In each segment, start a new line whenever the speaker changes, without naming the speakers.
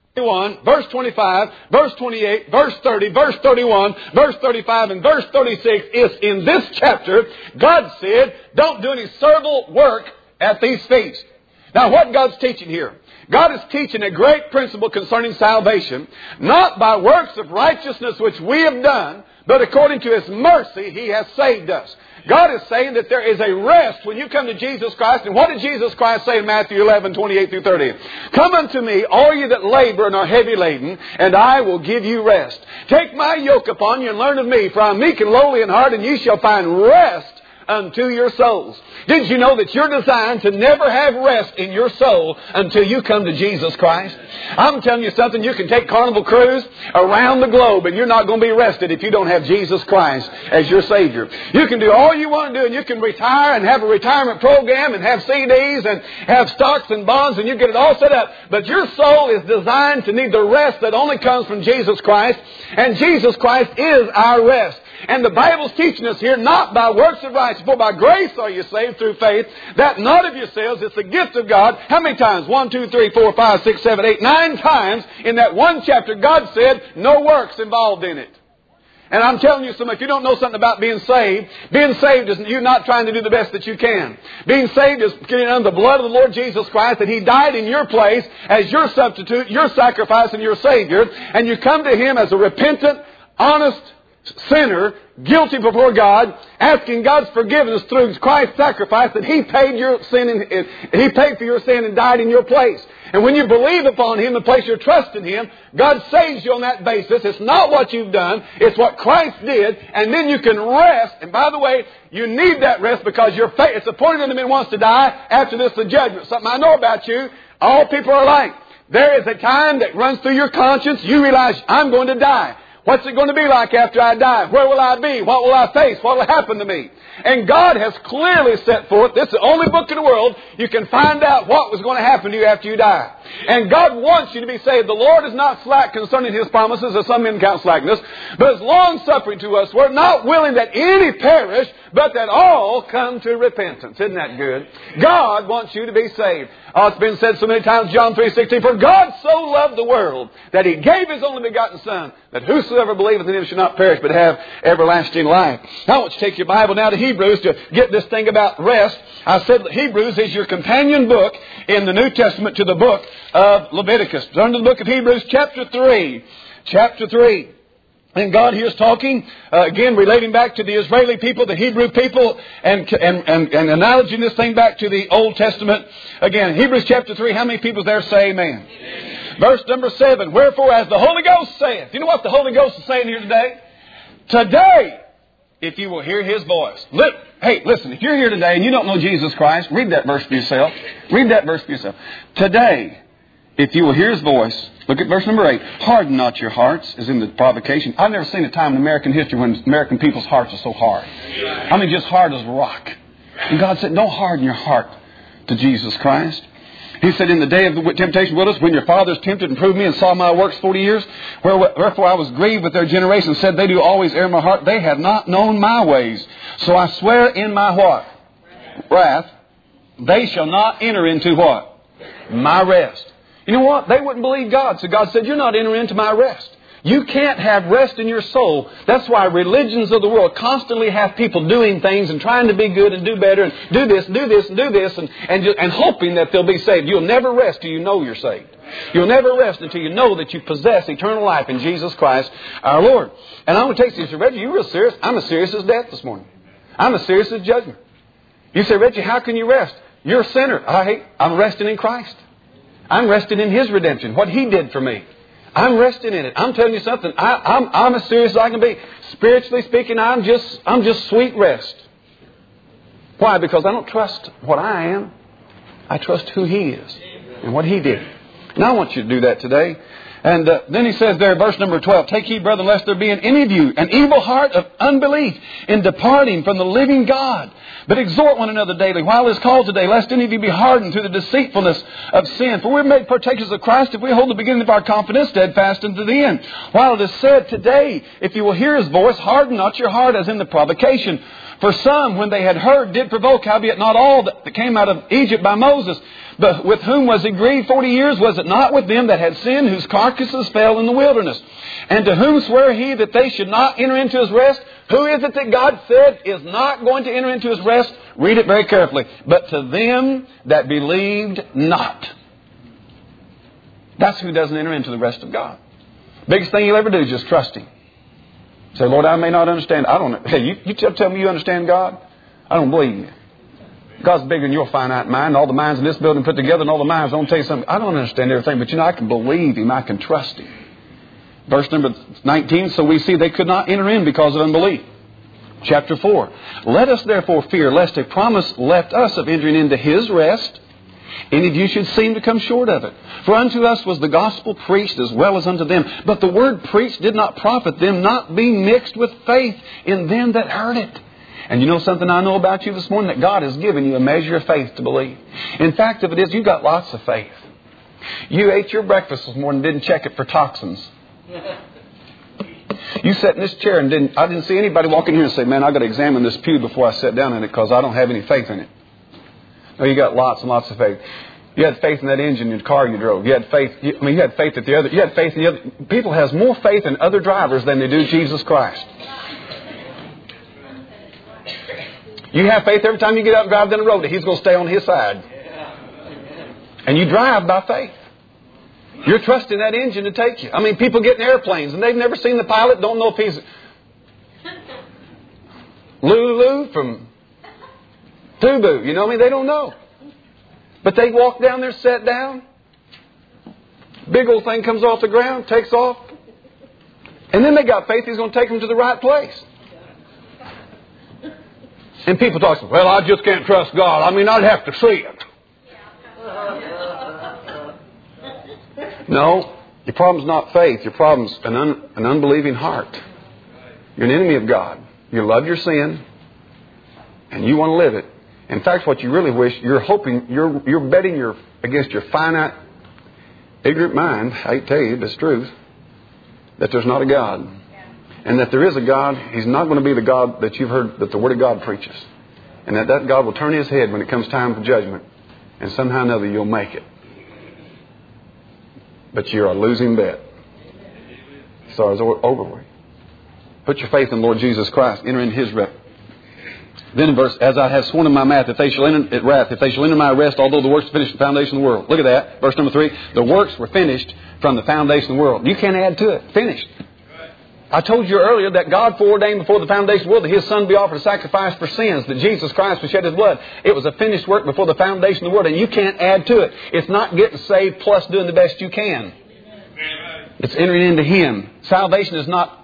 verse 25, verse 28, verse 30, verse 31, verse 35, and verse 36 is in this chapter. God said, don't do any servile work at these feasts. Now what God's teaching here? God is teaching a great principle concerning salvation, not by works of righteousness which we have done, but according to His mercy He has saved us. God is saying that there is a rest when you come to Jesus Christ. And what did Jesus Christ say in Matthew 11, 28 through 30? Come unto me, all you that labor and are heavy laden, and I will give you rest. Take my yoke upon you and learn of me, for I am meek and lowly in heart, and ye shall find rest unto your souls. Did you know that you're designed to never have rest in your soul until you come to Jesus Christ? I'm telling you something, you can take Carnival Cruise around the globe and you're not going to be rested if you don't have Jesus Christ as your Savior. You can do all you want to do, and you can retire and have a retirement program and have CDs and have stocks and bonds, and you get it all set up. But your soul is designed to need the rest that only comes from Jesus Christ, and Jesus Christ is our rest. And the Bible's teaching us here, not by works of righteousness, for by grace are you saved through faith, that not of yourselves, it's the gift of God. How many times? 1, 2, 3, 4, 5, 6, 7, 8, 9 times in that one chapter God said no works involved in it. And I'm telling you something, if you don't know something about being saved is you not trying to do the best that you can. Being saved is getting under the blood of the Lord Jesus Christ, that He died in your place as your substitute, your sacrifice, and your Savior. And you come to Him as a repentant, honest sinner, guilty before God, asking God's forgiveness through Christ's sacrifice, that He paid your sin and He paid for your sin and died in your place. And when you believe upon Him and place your trust in Him, God saves you on that basis. It's not what you've done, it's what Christ did, and then you can rest. And by the way, you need that rest because your faith, it's appointed unto men once to die, after this the judgment. Something I know about you, all people are alike. There is a time that runs through your conscience, you realize, I'm going to die. What's it going to be like after I die? Where will I be? What will I face? What will happen to me? And God has clearly set forth, this is the only book in the world you can find out what was going to happen to you after you die. And God wants you to be saved. The Lord is not slack concerning His promises, as some men count slackness, but is long-suffering to us. We're not willing that any perish, but that all come to repentance. Isn't that good? God wants you to be saved. Oh, it's been said so many times, John 3:16, for God so loved the world that He gave His only begotten Son, that whosoever believeth in Him shall not perish, but have everlasting life. Now I want you to take your Bible now to Hebrews to get this thing about rest. I said that Hebrews is your companion book in the New Testament to the book of Leviticus. Turn to the book of Hebrews, chapter 3. Chapter 3. And God here is talking, again, relating back to the Israeli people, the Hebrew people, and analogizing this thing back to the Old Testament. Again, Hebrews chapter 3, how many people there say amen? Amen. Verse number 7, wherefore as the Holy Ghost saith. You know what the Holy Ghost is saying here today? Today, if you will hear His voice. Hey, listen, if you're here today and you don't know Jesus Christ, read that verse for yourself. Read that verse for yourself. Today, if you will hear His voice, look at verse number 8. Harden not your hearts, as in the provocation. I've never seen a time in American history when American people's hearts are so hard. I mean, just hard as rock. And God said, don't harden your heart to Jesus Christ. He said, in the day of the temptation with us, when your fathers tempted and proved me and saw my works 40 years, wherefore I was grieved with their generation, said, they do always err in my heart. They have not known my ways. So I swear in my what? Wrath. They shall not enter into what? My rest. You know what? They wouldn't believe God. So God said, you're not entering into my rest. You can't have rest in your soul. That's why religions of the world constantly have people doing things and trying to be good and do better and do this and do this and do this and hoping that they'll be saved. You'll never rest till you know you're saved. You'll never rest until you know that you possess eternal life in Jesus Christ our Lord. And I'm going to take you, Reggie, you real serious? I'm as serious as death this morning. I'm as serious as judgment. You say, Reggie, how can you rest? You're a sinner. I'm resting in Christ. I'm resting in His redemption, what He did for me. I'm resting in it. I'm telling you something. I'm as serious as I can be. Spiritually speaking, I'm just sweet rest. Why? Because I don't trust what I am. I trust who He is and what He did. And I want you to do that today. And then he says there, verse number 12, take heed, brethren, lest there be in any of you an evil heart of unbelief in departing from the living God. But exhort one another daily, while it is called today, lest any of you be hardened through the deceitfulness of sin. For we're made partakers of Christ if we hold the beginning of our confidence steadfast unto the end. While it is said today, if you will hear His voice, harden not your heart as in the provocation. For some, when they had heard, did provoke, howbeit not all that came out of Egypt by Moses. But with whom was he grieved 40 years? Was it not with them that had sinned, whose carcasses fell in the wilderness? And to whom sware he that they should not enter into his rest? Who is it that God said is not going to enter into his rest? Read it very carefully. But to them that believed not. That's who doesn't enter into the rest of God. Biggest thing you'll ever do is just trust Him. Say, Lord, I may not understand. I don't know. Hey, you tell me you understand God? I don't believe you. God's bigger than your finite mind. All the minds in this building put together and all the minds. Don't tell you something. I don't understand everything, but I can believe Him. I can trust Him. Verse number 19, so we see they could not enter in because of unbelief. Chapter 4, let us therefore fear lest a promise left us of entering into His rest, any of you should seem to come short of it. For unto us was the gospel preached as well as unto them. But the word preached did not profit them, not being mixed with faith in them that heard it. And you know something I know about you this morning? That God has given you a measure of faith to believe. In fact, if it is, you've got lots of faith. You ate your breakfast this morning and didn't check it for toxins. You sat in this chair and I didn't see anybody walk in here and say, man, I've got to examine this pew before I sit down in it because I don't have any faith in it. No, you got lots and lots of faith. You had faith in that engine in the car you drove. You had faith. You had faith at the other. You had faith in the other. People has more faith in other drivers than they do Jesus Christ. You have faith every time you get out and drive down the road that He's going to stay on His side. And you drive by faith. You're trusting that engine to take you. I mean, people get in airplanes and they've never seen the pilot, don't know if he's Lulu from Tubu. You know what I mean? They don't know. But they walk down there, sit down. Big old thing comes off the ground, takes off. And then they got faith He's going to take them to the right place. And people talk, well, I just can't trust God. I mean, I'd have to see it. No, your problem's not faith. Your problem's an unbelieving heart. You're an enemy of God. You love your sin, and you want to live it. In fact, what you really wish, you're hoping, you're betting against your finite, ignorant mind, I hate to tell you, but it's truth, that there's not a God. And that there is a God, He's not going to be the God that you've heard that the Word of God preaches. And that God will turn His head when it comes time for judgment. And somehow or another you'll make it. But you're a losing bet. So it's over with. Put your faith in the Lord Jesus Christ. Enter in His rest. Then in verse, as I have sworn in my wrath, if they shall enter my rest, although the works are finished from the foundation of the world. Look at that. Verse number 3. The works were finished from the foundation of the world. You can't add to it. Finished. I told you earlier that God foreordained before the foundation of the world that His Son be offered a sacrifice for sins, that Jesus Christ would shed His blood. It was a finished work before the foundation of the world, and you can't add to it. It's not getting saved plus doing the best you can. It's entering into Him. Salvation is not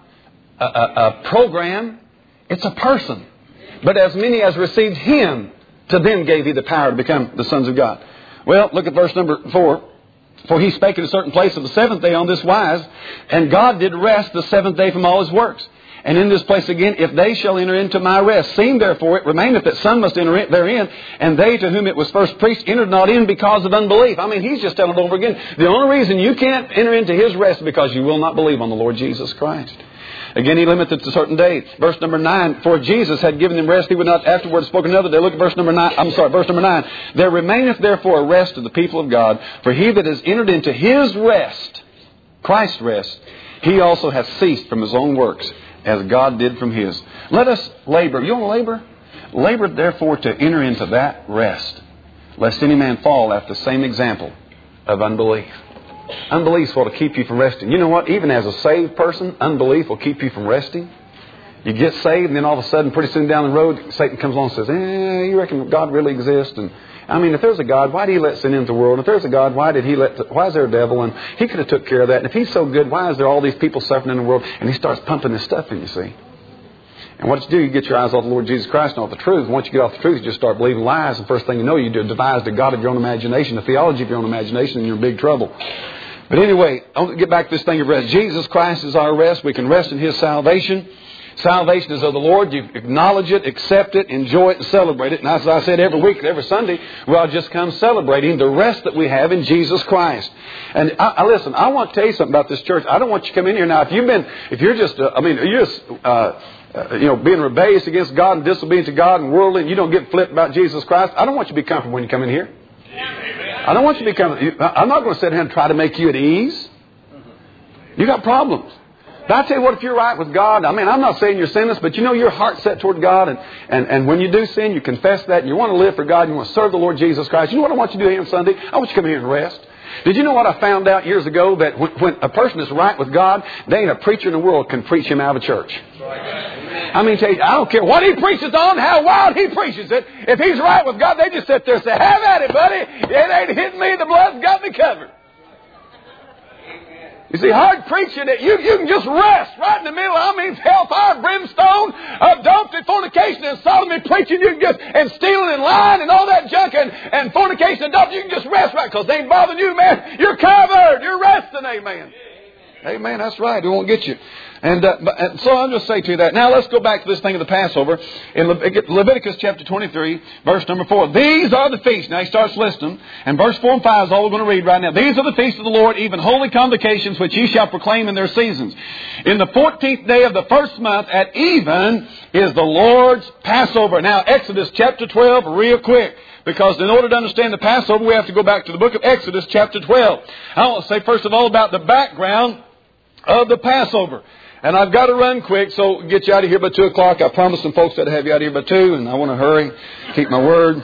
a program, it's a person. But as many as received Him, to them gave He the power to become the sons of God. Well, look at verse number 4. For He spake in a certain place of the seventh day on this wise, and God did rest the seventh day from all His works. And in this place again, if they shall enter into my rest, seeing therefore it remaineth that some must enter therein, and they to whom it was first preached entered not in because of unbelief. I mean, He's just telling it over again. The only reason you can't enter into His rest is because you will not believe on the Lord Jesus Christ. Again, He limiteth to certain days. Verse number 9, for Jesus had given them rest, He would not afterwards spoken another day. Look at verse number 9. Verse number 9. There remaineth therefore a rest to the people of God, for he that has entered into His rest, Christ's rest, he also hath ceased from his own works, as God did from His. Let us labor. You want to labor? Labor therefore to enter into that rest, lest any man fall after the same example of unbelief. Unbelief will keep you from resting. You know what? Even as a saved person, unbelief will keep you from resting. You get saved, and then all of a sudden, pretty soon down the road, Satan comes along and says, you reckon God really exists? And I mean, if there's a God, why did He let sin into the world? If there's a God, why is there a devil? And He could have took care of that. And if He's so good, why is there all these people suffering in the world? And he starts pumping this stuff in, you see. And what you do, you get your eyes off the Lord Jesus Christ and off the truth. Once you get off the truth, you just start believing lies. And first thing you know, you devise the God of your own imagination, the theology of your own imagination, and you're in big trouble. But anyway, I want to get back to this thing of rest. Jesus Christ is our rest. We can rest in His salvation. Salvation is of the Lord. You acknowledge it, accept it, enjoy it, and celebrate it. And as I said every week, every Sunday, we'll just come celebrating the rest that we have in Jesus Christ. And listen, I want to tell you something about this church. I don't want you to come in here now. If you're just being rebellious against God and disobedient to God and worldly, and you don't get flipped about Jesus Christ, I don't want you to be comfortable when you come in here. I don't want you to become... I'm not going to sit here and try to make you at ease. You got problems. But I tell you what, if you're right with God, I mean, I'm not saying you're sinless, but you know your heart's set toward God, and when you do sin, you confess that, and you want to live for God, and you want to serve the Lord Jesus Christ. You know what I want you to do here on Sunday? I want you to come here and rest. Did you know what I found out years ago? That when a person is right with God, there ain't a preacher in the world can preach him out of a church. I mean, I don't care what he preaches on, how wild he preaches it. If he's right with God, they just sit there and say, have at it, buddy. It ain't hitting me. The blood's got me covered. You see, hard preaching, you can just rest right in the middle. I mean, hellfire, brimstone, adultery, fornication, and sodomy preaching. You can just, and stealing and lying and all that junk and fornication and adultery. You can just rest right because they ain't bothering you, man. You're covered. You're resting, amen. Amen, that's right. It won't get you. And so I'll just say to you that. Now let's go back to this thing of the Passover. In Leviticus chapter 23, verse number 4. These are the feasts. Now he starts listing. And verse 4 and 5 is all we're going to read right now. These are the feasts of the Lord, even holy convocations, which ye shall proclaim in their seasons. In the 14th day of the first month, at even, is the Lord's Passover. Now Exodus chapter 12, real quick. Because in order to understand the Passover, we have to go back to the book of Exodus chapter 12. I want to say first of all about the background of the Passover. And I've got to run quick, so get you out of here by 2 o'clock. I promised some folks that I'd have you out of here by 2, and I want to hurry, keep my word.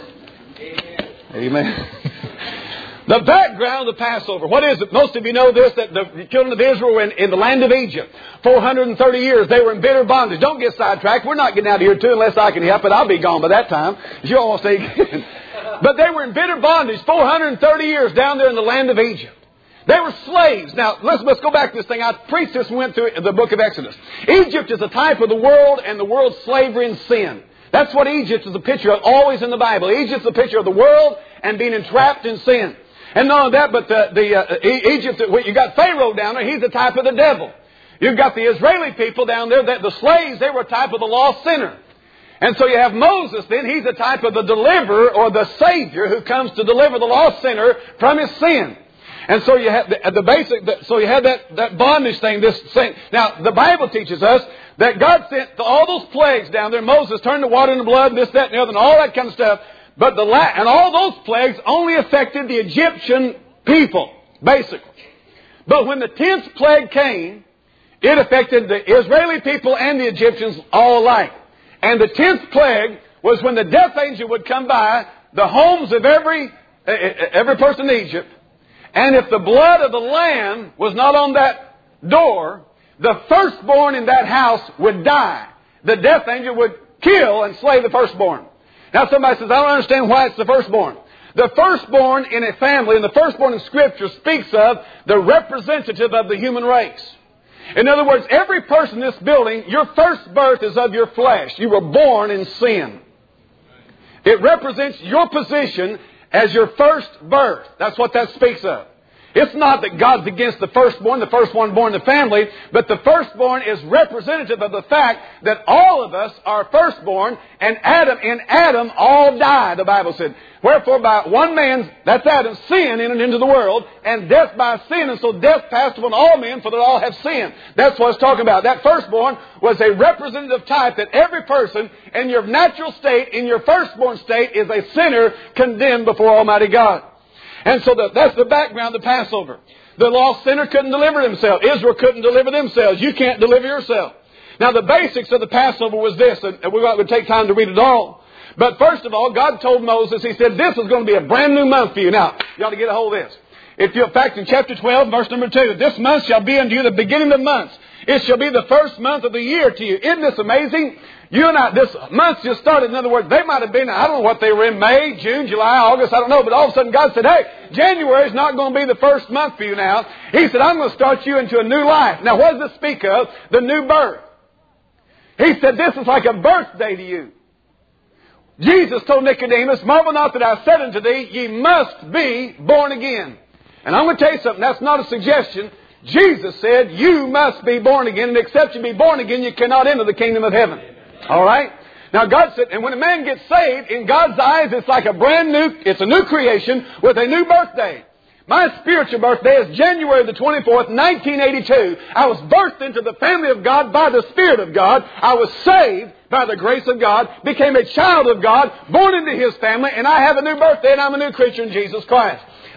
Amen. The background of the Passover. What is it? Most of you know this, that the children of Israel were in the land of Egypt. 430 years. They were in bitter bondage. Don't get sidetracked. We're not getting out of here too unless I can help it. I'll be gone by that time. You all want to stay. But they were in bitter bondage 430 years down there in the land of Egypt. They were slaves. Now, let's go back to this thing. I preached this and went through the book of Exodus. Egypt is a type of the world and the world's slavery and sin. That's what Egypt is a picture of, always in the Bible. Egypt's a picture of the world and being entrapped in sin. And not only that, but Egypt, you got Pharaoh down there. He's a type of the devil. You've got the Israeli people down there. The slaves, they were a type of the lost sinner. And so you have Moses then. He's a type of the deliverer or the Savior who comes to deliver the lost sinner from his sin. And so you have so you have that bondage thing, this thing. Now, the Bible teaches us that God sent all those plagues down there. Moses turned the water into blood, and this, that, and the other, and all that kind of stuff. But and all those plagues only affected the Egyptian people, basically. But when the 10th plague came, it affected the Israeli people and the Egyptians all alike. And the 10th plague was when the death angel would come by the homes of every person in Egypt. And if the blood of the lamb was not on that door, the firstborn in that house would die. The death angel would kill and slay the firstborn. Now somebody says, I don't understand why it's the firstborn. The firstborn in a family, and the firstborn in Scripture speaks of the representative of the human race. In other words, every person in this building, your first birth is of your flesh. You were born in sin. It represents your position as your first birth. That's what that speaks of. It's not that God's against the firstborn born in the family, but the firstborn is representative of the fact that all of us are firstborn, and in Adam all die, the Bible said. Wherefore by one man's, that's Adam, sin entered into the world, and death by sin, and so death passed upon all men, for that all have sinned. That's what it's talking about. That firstborn was a representative type that every person in your natural state, in your firstborn state, is a sinner condemned before Almighty God. And so that's the background of the Passover. The lost sinner couldn't deliver themselves. Israel couldn't deliver themselves. You can't deliver yourself. Now the basics of the Passover was this, and we would take time to read it all. But first of all, God told Moses, He said, this is going to be a brand new month for you. Now, you ought to get a hold of this. In fact, in chapter 12, verse number 2, this month shall be unto you the beginning of the months. It shall be the first month of the year to you. Isn't this amazing? You and I, this month just started. In other words, they might have been, I don't know what they were in, May, June, July, August, I don't know. But all of a sudden God said, hey, January is not going to be the first month for you now. He said, I'm going to start you into a new life. Now, what does this speak of? The new birth. He said, this is like a birthday to you. Jesus told Nicodemus, marvel not that I said unto thee, ye must be born again. And I'm going to tell you something, that's not a suggestion. Jesus said, you must be born again, and except you be born again, you cannot enter the kingdom of heaven. All right? Now God said, and when a man gets saved, in God's eyes, it's like it's a new creation with a new birthday. My spiritual birthday is January the 24th, 1982. I was birthed into the family of God by the Spirit of God. I was saved by the grace of God, became a child of God, born into His family, and I have a new birthday, and I'm a new creature in Jesus Christ.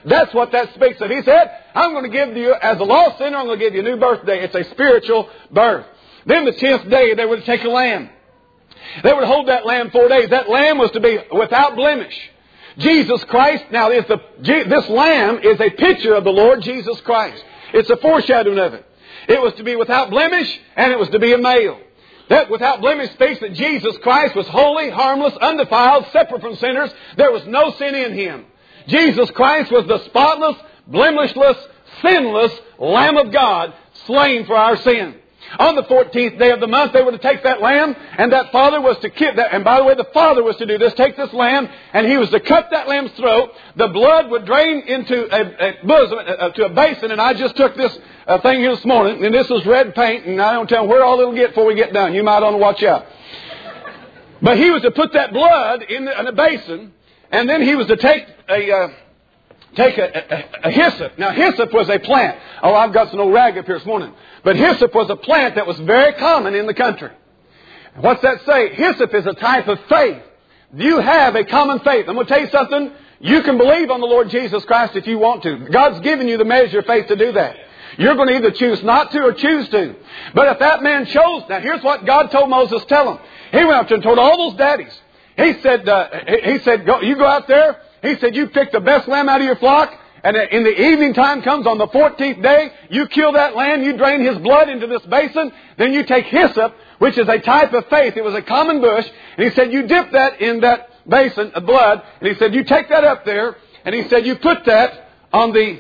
That's what that speaks of. He said, I'm going to give you, as a lost sinner, I'm going to give you a new birthday. It's a spiritual birth. Then the 10th day, they would take a lamb. They would hold that lamb 4 days. That lamb was to be without blemish. Jesus Christ, now this lamb is a picture of the Lord Jesus Christ. It's a foreshadowing of it. It was to be without blemish, and it was to be a male. That without blemish speaks that Jesus Christ was holy, harmless, undefiled, separate from sinners. There was no sin in Him. Jesus Christ was the spotless, blemishless, sinless Lamb of God, slain for our sin. On the 14th day of the month, they were to take that lamb, and that father was to kill that. And by the way, the father was to do this, take this lamb, and he was to cut that lamb's throat. The blood would drain into a basin, and I just took this thing here this morning, and this is red paint, and I don't tell where all it'll get before we get done. You might want to watch out. But he was to put that blood in a basin, and then he was to take a hyssop. Now, hyssop was a plant. Oh, I've got some old rag up here this morning. But hyssop was a plant that was very common in the country. What's that say? Hyssop is a type of faith. You have a common faith. I'm going to tell you something. You can believe on the Lord Jesus Christ if you want to. God's given you the measure of faith to do that. You're going to either choose not to or choose to. But if that man chose, now here's what God told Moses, tell him. He went up to and told all those daddies. He said, you go out there. He said, you pick the best lamb out of your flock, and in the evening time comes on the 14th day, you kill that lamb, you drain his blood into this basin, then you take hyssop, which is a type of faith. It was a common bush, and he said, you dip that in that basin of blood, and he said, you take that up there, and he said, you put that on the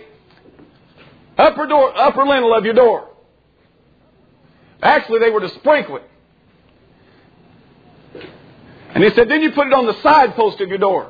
upper lintel of your door. Actually, they were to sprinkle it. And he said, then you put it on the side post of your door.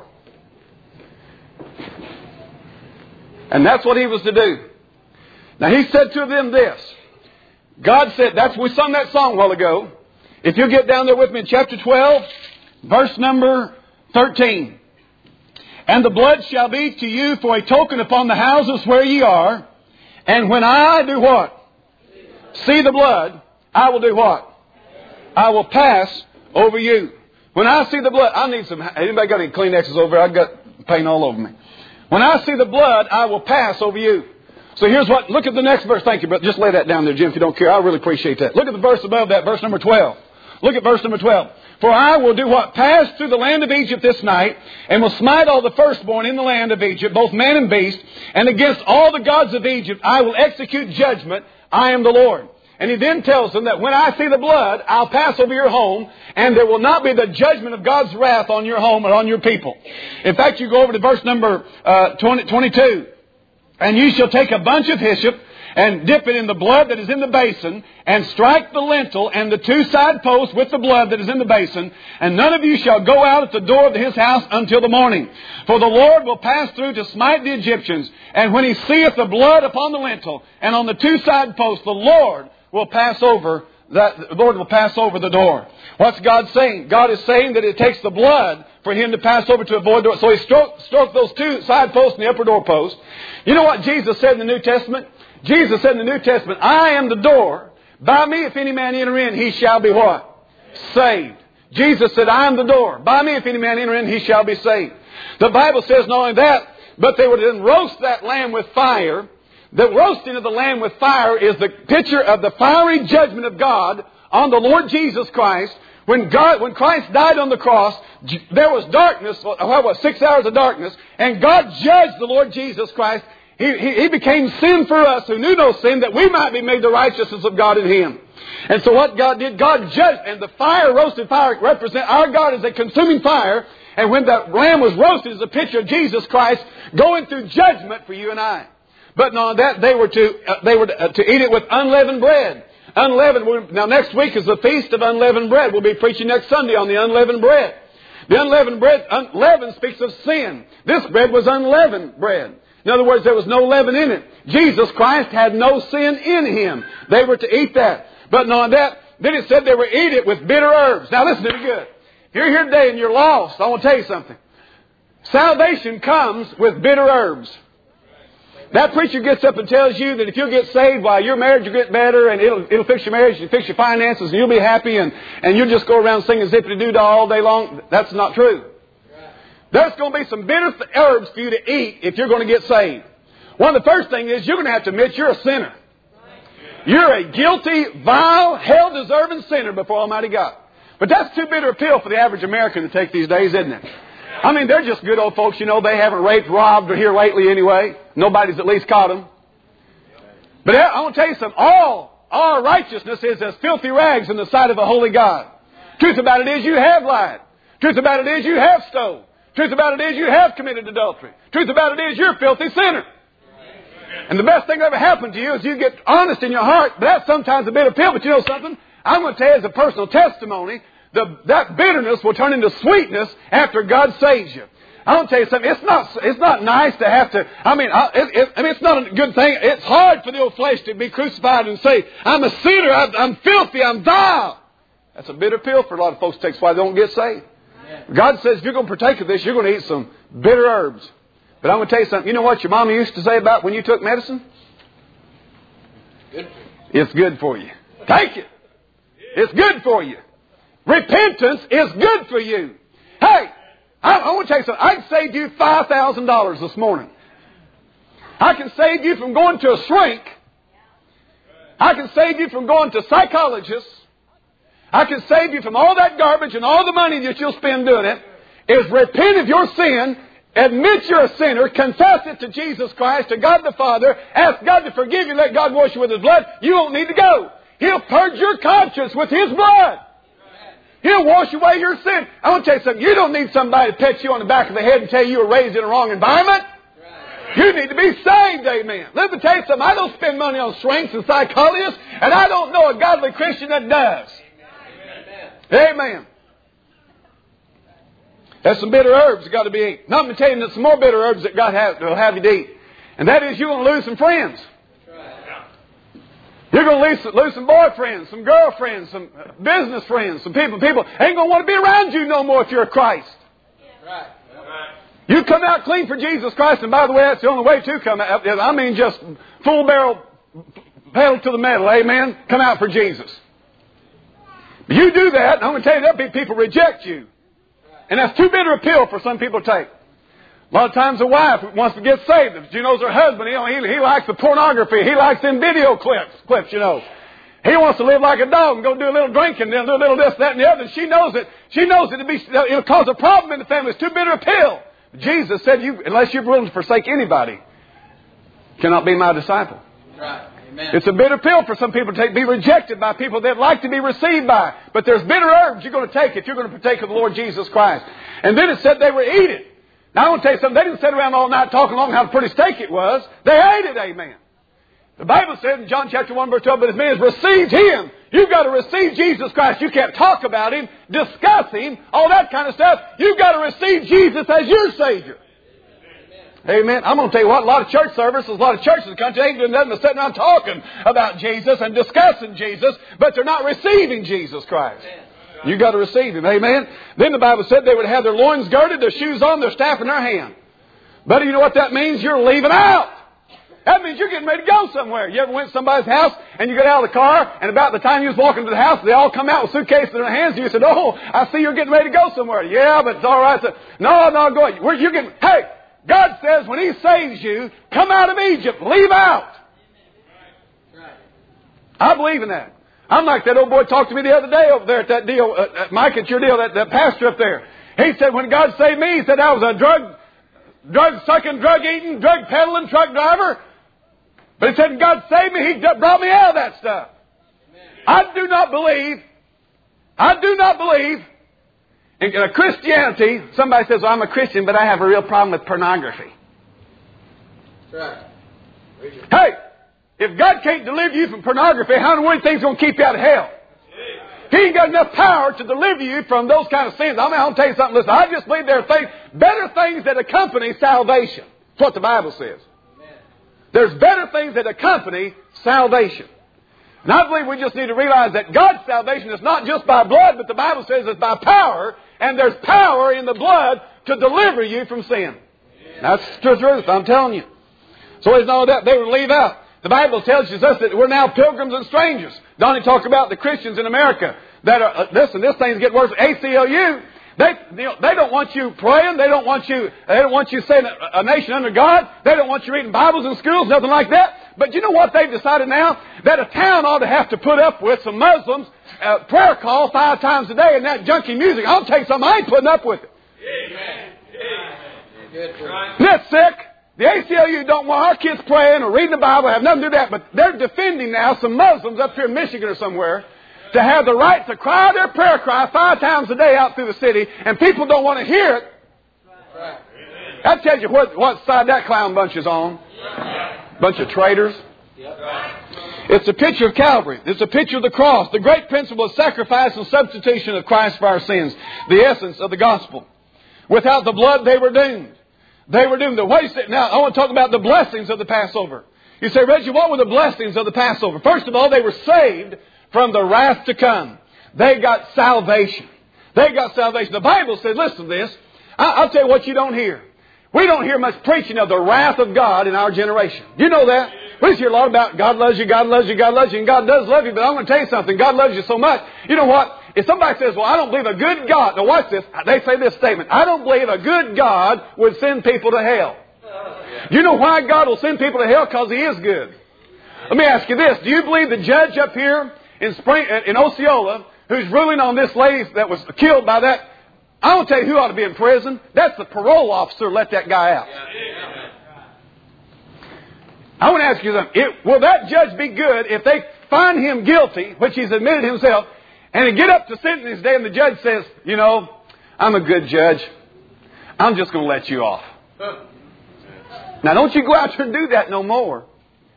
And that's what he was to do. Now he said to them this. God said, we sung that song a while ago. If you'll get down there with me in chapter 12, verse number 13. And the blood shall be to you for a token upon the houses where ye are. And when I do what? See the blood, I will do what? I will pass over you. When I see the blood, I need some, anybody got any Kleenexes over? I've got paint all over me. When I see the blood, I will pass over you. So here's what, look at the next verse. Thank you, but just lay that down there, Jim, if you don't care. I really appreciate that. Look at the verse above that, verse number 12. Look at verse number 12. For I will do what? Pass through the land of Egypt this night, and will smite all the firstborn in the land of Egypt, both man and beast, and against all the gods of Egypt I will execute judgment. I am the Lord. And he then tells them that when I see the blood, I'll pass over your home, and there will not be the judgment of God's wrath on your home or on your people. In fact, you go over to verse number 22. And you shall take a bunch of hyssop and dip it in the blood that is in the basin, and strike the lintel and the two side posts with the blood that is in the basin, and none of you shall go out at the door of his house until the morning. For the Lord will pass through to smite the Egyptians, and when he seeth the blood upon the lintel and on the two side posts, the Lord will pass over the door. What's God saying? God is saying that it takes the blood for him to pass over to avoid the door. So he stroked those two side posts and the upper door post. You know what Jesus said in the New Testament? Jesus said in the New Testament, I am the door. By me, if any man enter in, he shall be what? Saved. Jesus said, I am the door. By me, if any man enter in, he shall be saved. The Bible says not only that, but they would then roast that lamb with fire. The roasting of the lamb with fire is the picture of the fiery judgment of God on the Lord Jesus Christ. When Christ died on the cross, there was darkness, 6 hours of darkness, and God judged the Lord Jesus Christ. He became sin for us who knew no sin, that we might be made the righteousness of God in Him. And so what God did, God judged, and the roasted fire represents our God as a consuming fire. And when that lamb was roasted, is a picture of Jesus Christ going through judgment for you and I. But not that, they were to eat it with unleavened bread. Unleavened. Now next week is the Feast of Unleavened Bread. We'll be preaching next Sunday on the unleavened bread. The unleavened bread, unleavened speaks of sin. This bread was unleavened bread. In other words, there was no leaven in it. Jesus Christ had no sin in Him. They were to eat that. But not that, then it said they were to eat it with bitter herbs. Now listen to me good. If you're here today and you're lost, I want to tell you something. Salvation comes with bitter herbs. That preacher gets up and tells you that if you'll get saved, while your marriage will get better, and it'll fix your marriage, it'll fix your finances, and you'll be happy, and you'll just go around singing zippity-doo-dah all day long. That's not true. There's going to be some bitter herbs for you to eat if you're going to get saved. One of the first things is you're going to have to admit you're a sinner. You're a guilty, vile, hell-deserving sinner before Almighty God. But that's too bitter a pill for the average American to take these days, isn't it? I mean, they're just good old folks. You know, they haven't raped, robbed, or here lately anyway. Nobody's at least caught them. But I want to tell you something. All our righteousness is as filthy rags in the sight of a holy God. Truth about it is you have lied. Truth about it is you have stole. Truth about it is you have committed adultery. Truth about it is you're a filthy sinner. And the best thing that ever happened to you is you get honest in your heart. But that's sometimes a bitter pill. But you know something? I'm going to tell you as a personal testimony, that bitterness will turn into sweetness after God saves you. I want to tell you something. It's not nice to have to. It's not a good thing. It's hard for the old flesh to be crucified and say, "I'm a sinner. I'm filthy. I'm vile." That's a bitter pill for a lot of folks to take. That's why they don't get saved. God says if you're going to partake of this, you're going to eat some bitter herbs. But I'm going to tell you something. You know what your mama used to say about when you took medicine? It's good for you. Take it. It's good for you. Repentance is good for you. Hey, I want to tell you something. I can save you $5,000 this morning. I can save you from going to a shrink. I can save you from going to psychologists. I can save you from all that garbage and all the money that you'll spend doing it. Is repent of your sin, admit you're a sinner, confess it to Jesus Christ, to God the Father, ask God to forgive you, let God wash you with His blood. You won't need to go. He'll purge your conscience with His blood. He'll wash away your sin. I want to tell you something. You don't need somebody to pat you on the back of the head and tell you were raised in a wrong environment. You need to be saved, amen. Let me tell you something. I don't spend money on shrinks and psychologists, and I don't know a godly Christian that does. Amen. There's some bitter herbs that got to be eaten. Now I'm going to tell you there's some more bitter herbs that God will have you to eat. And that is you're going to lose some friends. You're going to lose some boyfriends, some girlfriends, some business friends, some people. People ain't going to want to be around you no more if you're a Christ. Right. You come out clean for Jesus Christ, and by the way, that's the only way to come out. I mean just full barrel, pedal to the metal, amen? Come out for Jesus. You do that, and I'm going to tell you there'll be people reject you. And that's too bitter a pill for some people to take. A lot of times a wife wants to get saved. If she knows her husband, he likes the pornotography. He likes them video clips, you know. He wants to live like a dog and go do a little drinking, then do a little this, that, and the other. And she knows it. She knows it'll cause a problem in the family. It's too bitter a pill. Jesus said, unless you're willing to forsake anybody, cannot be my disciple.
Right. Amen.
It's a bitter pill for some people to take, be rejected by people they'd like to be received by. But there's bitter herbs you're going to take if you're going to partake of the Lord Jesus Christ. And then it said they were eaten. Now I want to tell you something. They didn't sit around all night talking along how pretty steak it was. They ate it, amen. The Bible said in John chapter 1 verse 12, but as many as received Him, you've got to receive Jesus Christ. You can't talk about Him, discuss Him, all that kind of stuff. You've got to receive Jesus as your Savior. Amen. I'm going to tell you what, a lot of church services, a lot of churches in the country ain't doing nothing but sitting around talking about Jesus and discussing Jesus, but they're not receiving Jesus Christ. You've got to receive Him. Amen. Then the Bible said they would have their loins girded, their shoes on, their staff in their hand. Buddy, you know what that means? You're leaving out. That means you're getting ready to go somewhere. You ever went to somebody's house and you get out of the car and about the time you was walking to the house, they all come out with suitcases in their hands and you said, "Oh, I see you're getting ready to go somewhere." "Yeah, but it's all right." So, "No, go ahead. You're getting, hey, God says when He saves you, come out of Egypt. Leave out. I believe in that. I'm like that old boy talked to me the other day over there at that deal, Mike, at your deal, that pastor up there. He said when God saved me, he said I was a drug-sucking, drug-eating, drug-peddling truck driver. But he said when God saved me, He brought me out of that stuff. I do not believe in a Christianity. Somebody says, "Well, I'm a Christian, but I have a real problem with pornography."
Right.
Hey, if God can't deliver you from pornography, how in the world do you think He's going to keep you out of hell? He ain't got enough power to deliver you from those kind of sins. I'll tell you something. Listen, I just believe there are better things that accompany salvation. That's what the Bible says. There's better things that accompany salvation. And I believe we just need to realize that God's salvation is not just by blood, but the Bible says it's by power. And there's power in the blood to deliver you from sin. That's the truth, I'm telling you. So there's no doubt they would leave out. The Bible tells us that we're now pilgrims and strangers. Donnie talked about the Christians in America that are, listen, this thing's getting worse. ACLU, They don't want you praying. They don't want you saying a nation under God. They don't want you reading Bibles in schools, nothing like that. But you know what they've decided now? That a town ought to have to put up with some Muslims prayer call 5 times a day and that junky music. I'll tell you something, I ain't putting up with it. Amen. That's sick. The ACLU don't want our kids praying or reading the Bible, have nothing to do with that. But they're defending now some Muslims up here in Michigan or somewhere to have the right to cry their prayer cry 5 times a day out through the city, and people don't want to hear it. Right. That tells you what side that clown bunch is on. Bunch of traitors. It's a picture of Calvary. It's a picture of the cross. The great principle of sacrifice and substitution of Christ for our sins. The essence of the gospel. Without the blood, they were doomed. They were doomed. Now, I want to talk about the blessings of the Passover. You say, Reggie, what were the blessings of the Passover? First of all, they were saved from the wrath to come. They got salvation. They got salvation. The Bible says, listen to this. I'll tell you what you don't hear. We don't hear much preaching of the wrath of God in our generation. You know that? We just hear a lot about God loves you, God loves you, God loves you, and God does love you, but I'm going to tell you something. God loves you so much. You know what? If somebody says, well, I don't believe a good God. Now watch this. They say this statement. I don't believe a good God would send people to hell. You know why God will send people to hell? Because He is good. Let me ask you this. Do you believe the judge up here in Osceola, who's ruling on this lady that was killed by that, I want to tell you who ought to be in prison. That's the parole officer let that guy out. I want to ask you something. Will that judge be good if they find him guilty, which he's admitted himself, and they get up to sentencing day and the judge says, you know, I'm a good judge. I'm just going to let you off. Now don't you go out there and do that no more.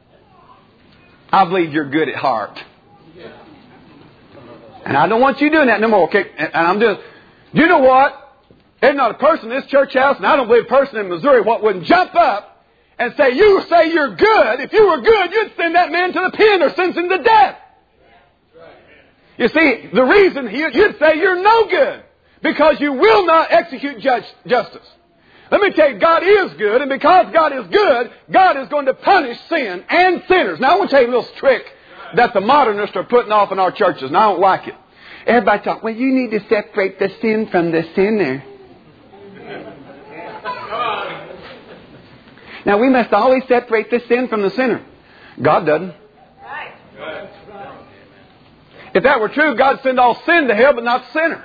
I believe you're good at heart. And I don't want you doing that no more. Okay? And you know what? There's not a person in this church house, and I don't believe a person in Missouri what wouldn't jump up and say, you say you're good. If you were good, you'd send that man to the pen or sentence him to death. You see, the reason you'd say you're no good, because you will not execute justice. Let me tell you, God is good, and because God is good, God is going to punish sin and sinners. Now, I want to tell you a little trick that the modernists are putting off in our churches, and I don't like it. Everybody talk, well, you need to separate the sin from the sinner. Now, we must always separate the sin from the sinner. God doesn't. If that were true, God send all sin to hell, but not the sinner.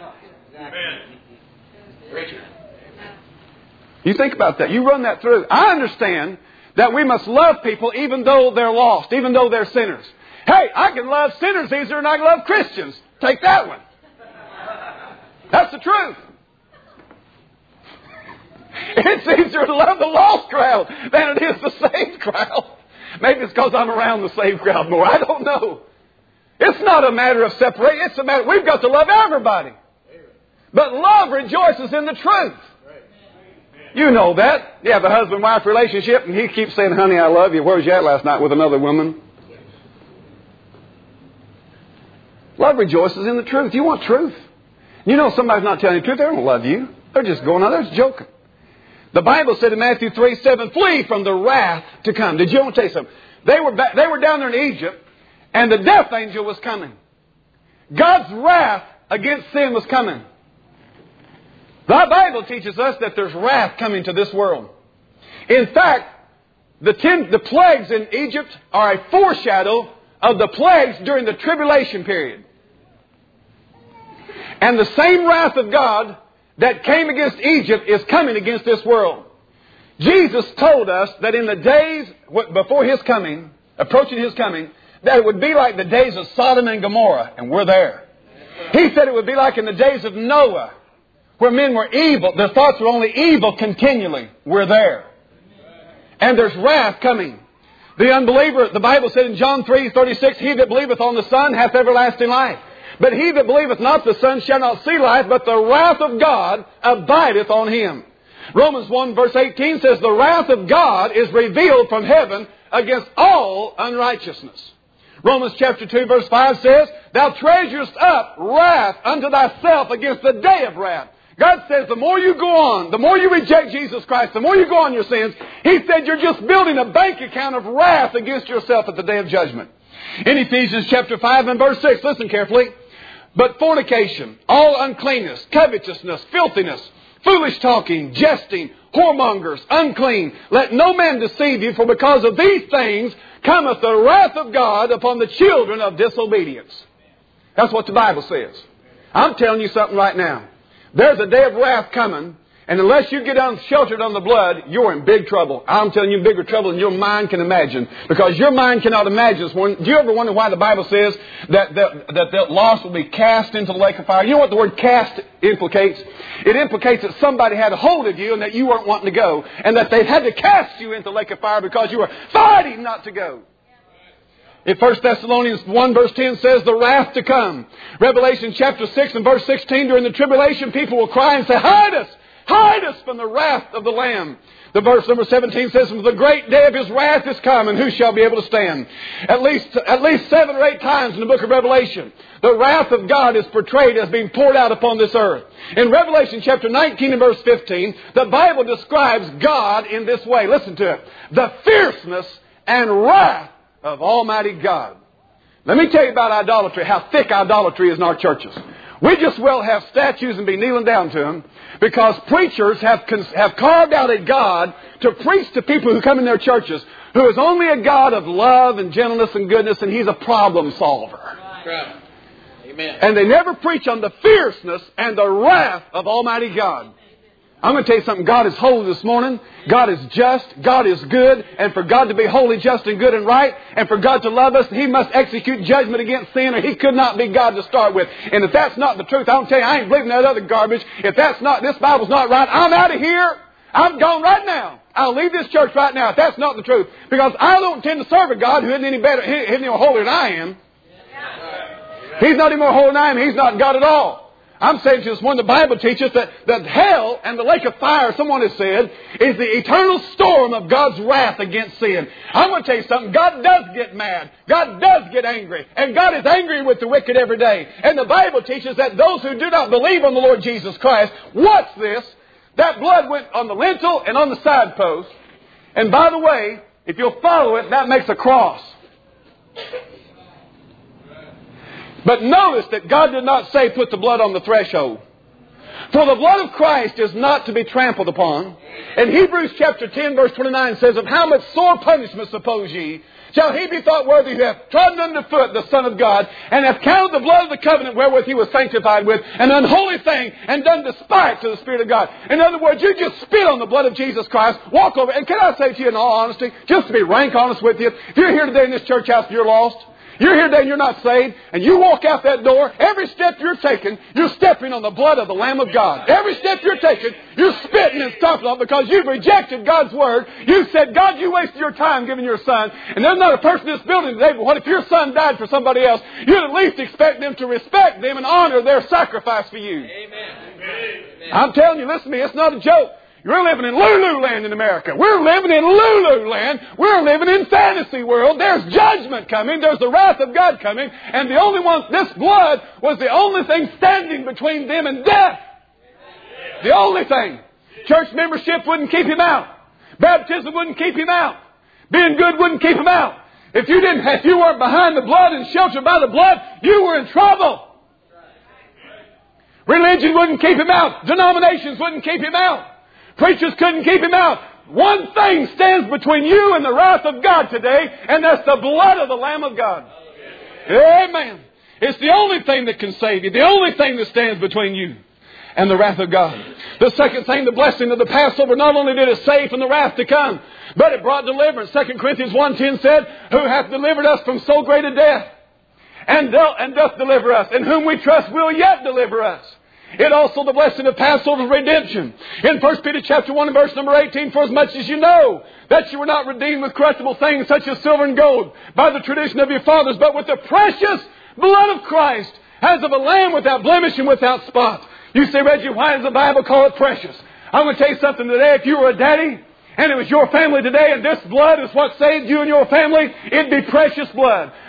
You think about that. You run that through. I understand that we must love people even though they're lost, even though they're sinners. Hey, I can love sinners easier than I can love Christians. Take that one. That's the truth. It's easier to love the lost crowd than it is the saved crowd. Maybe it's because I'm around the saved crowd more. I don't know. It's not a matter of separation. It's a matter, we've got to love everybody. But love rejoices in the truth. You know that. You have a husband-wife relationship and he keeps saying, honey, I love you. Where was you at last night with another woman? Love rejoices in the truth. You want truth. You know somebody's not telling you the truth. They don't love you. They're just going on. They're just joking. The Bible said in Matthew 3:7, flee from the wrath to come. Did you want to tell you something? They were down there in Egypt and the death angel was coming. God's wrath against sin was coming. The Bible teaches us that there's wrath coming to this world. In fact, the plagues in Egypt are a foreshadow of the plagues during the tribulation period. And the same wrath of God that came against Egypt is coming against this world. Jesus told us that in the days before His coming, approaching His coming, that it would be like the days of Sodom and Gomorrah, and we're there. He said it would be like in the days of Noah, where men were evil. Their thoughts were only evil continually. We're there. And there's wrath coming. The unbeliever, the Bible said in John 3:36, he that believeth on the Son hath everlasting life. But he that believeth not the Son shall not see life, but the wrath of God abideth on him. Romans 1 verse 18 says, the wrath of God is revealed from heaven against all unrighteousness. Romans chapter 2 verse 5 says, thou treasurest up wrath unto thyself against the day of wrath. God says the more you go on, the more you reject Jesus Christ, the more you go on your sins, He said you're just building a bank account of wrath against yourself at the day of judgment. In Ephesians chapter 5 and verse 6, listen carefully. But fornication, all uncleanness, covetousness, filthiness, foolish talking, jesting, whoremongers, unclean. Let no man deceive you, for because of these things cometh the wrath of God upon the children of disobedience. That's what the Bible says. I'm telling you something right now. There's a day of wrath coming, and unless you get unsheltered on the blood, you're in big trouble. I'm telling you, bigger trouble than your mind can imagine. Because your mind cannot imagine this morning. Do you ever wonder why the Bible says that the lost will be cast into the lake of fire? You know what the word cast implicates? It implicates that somebody had a hold of you and that you weren't wanting to go. And that they had to cast you into the lake of fire because you were fighting not to go. In 1 Thessalonians 1 verse 10 says the wrath to come. Revelation chapter 6 and verse 16, during the tribulation people will cry and say, hide us! Hide us from the wrath of the Lamb. The verse number 17 says, the great day of His wrath is come, and who shall be able to stand? At least 7 or 8 times in the book of Revelation, the wrath of God is portrayed as being poured out upon this earth. In Revelation chapter 19 and verse 15, the Bible describes God in this way. Listen to it. The fierceness and wrath of Almighty God. Let me tell you about idolatry, how thick idolatry is in our churches. We just well have statues and be kneeling down to them because preachers have carved out a God to preach to people who come in their churches who is only a God of love and gentleness and goodness, and He's a problem solver.
Right. Amen.
And they never preach on the fierceness and the wrath of Almighty God. I'm going to tell you something. God is holy this morning. God is just. God is good. And for God to be holy, just, and good and right, and for God to love us, He must execute judgment against sin, or He could not be God to start with. And if that's not the truth, I'll tell you, I ain't believing that other garbage. If this Bible's not right, I'm out of here. I'm gone right now. I'll leave this church right now if that's not the truth. Because I don't intend to serve a God who isn't any better, isn't any more holy than I am. He's not any more holy than I am. He's not God at all. I'm saying to you this morning, the Bible teaches that hell and the lake of fire, someone has said, is the eternal storm of God's wrath against sin. I'm going to tell you something. God does get mad. God does get angry. And God is angry with the wicked every day. And the Bible teaches that those who do not believe on the Lord Jesus Christ, watch this, that blood went on the lintel and on the side post. And by the way, if you'll follow it, that makes a cross. But notice that God did not say put the blood on the threshold. For the blood of Christ is not to be trampled upon. And Hebrews chapter 10 verse 29 says, of how much sore punishment suppose ye, shall he be thought worthy who hath trodden under foot the Son of God, and hath counted the blood of the covenant wherewith he was sanctified with an unholy thing, and done despite to the Spirit of God. In other words, you just spit on the blood of Jesus Christ, walk over. And can I say to you in all honesty, just to be rank honest with you, if you're here today in this church house and you're lost, you're here today and you're not saved, and you walk out that door, every step you're taking, you're stepping on the blood of the Lamb of God. Every step you're taking, you're spitting and stomping on because you've rejected God's Word. You said, God, you wasted your time giving your Son. And there's not a person in this building today, but what if your Son died for somebody else? You'd at least expect them to respect them and honor their sacrifice for you.
Amen. Amen.
I'm telling you, listen to me, it's not a joke. You're living in Lulu land in America. We're living in Lulu land. We're living in fantasy world. There's judgment coming. There's the wrath of God coming. And the only one, this blood was the only thing standing between them and death. The only thing. Church membership wouldn't keep him out. Baptism wouldn't keep him out. Being good wouldn't keep him out. If you weren't behind the blood and sheltered by the blood, you were in trouble. Religion wouldn't keep him out. Denominations wouldn't keep him out. Preachers couldn't keep him out. One thing stands between you and the wrath of God today, and that's the blood of the Lamb of God. Amen. It's the only thing that can save you. The only thing that stands between you and the wrath of God. The second thing, the blessing of the Passover, not only did it save from the wrath to come, but it brought deliverance. 2 Corinthians 1:10 said, who hath delivered us from so great a death, and doth deliver us, in whom we trust will yet deliver us. It also the blessing of Passover redemption. In 1 Peter chapter 1 and verse number 18, for as much as you know that you were not redeemed with corruptible things such as silver and gold by the tradition of your fathers, but with the precious blood of Christ, as of a lamb without blemish and without spot. You say, Reggie, why does the Bible call it precious? I'm going to tell you something today. If you were a daddy and it was your family today and this blood is what saved you and your family, it'd be precious blood.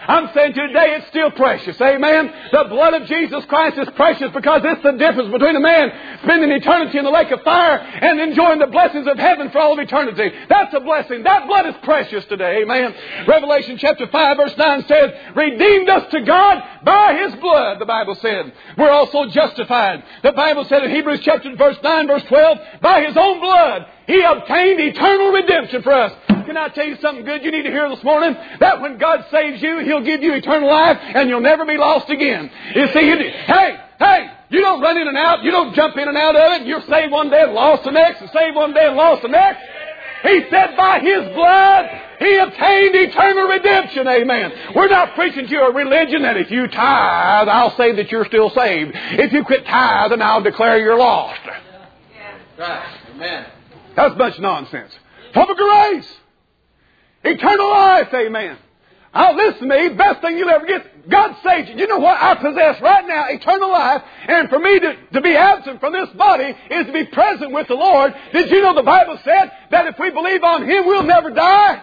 I'm saying to you today, it's still precious. Amen. The blood of Jesus Christ is precious because it's the difference between a man spending eternity in the lake of fire and enjoying the blessings of heaven for all of eternity. That's a blessing. That blood is precious today. Amen. Revelation chapter 5 verse 9 says, redeemed us to God by His blood, the Bible said. We're also justified. The Bible said in Hebrews chapter verse 9 verse 12, by His own blood He obtained eternal redemption for us. Can I tell you something good you need to hear this morning? That when God saves you, He'll give you eternal life and you'll never be lost again. You see, you don't run in and out. You don't jump in and out of it. You're saved one day and lost the next, and saved one day and lost the next. He said by His blood He obtained eternal redemption. Amen. We're not preaching to you a religion that if you tithe, I'll say that you're still saved. If you quit tithing, I'll declare you're lost.
Right. Amen.
That's a bunch of nonsense. From a grace. Eternal life, amen. Listen to me, best thing you'll ever get. God saves you. You know what? I possess right now eternal life. And for me to be absent from this body is to be present with the Lord. Did you know the Bible said that if we believe on Him, we'll never die?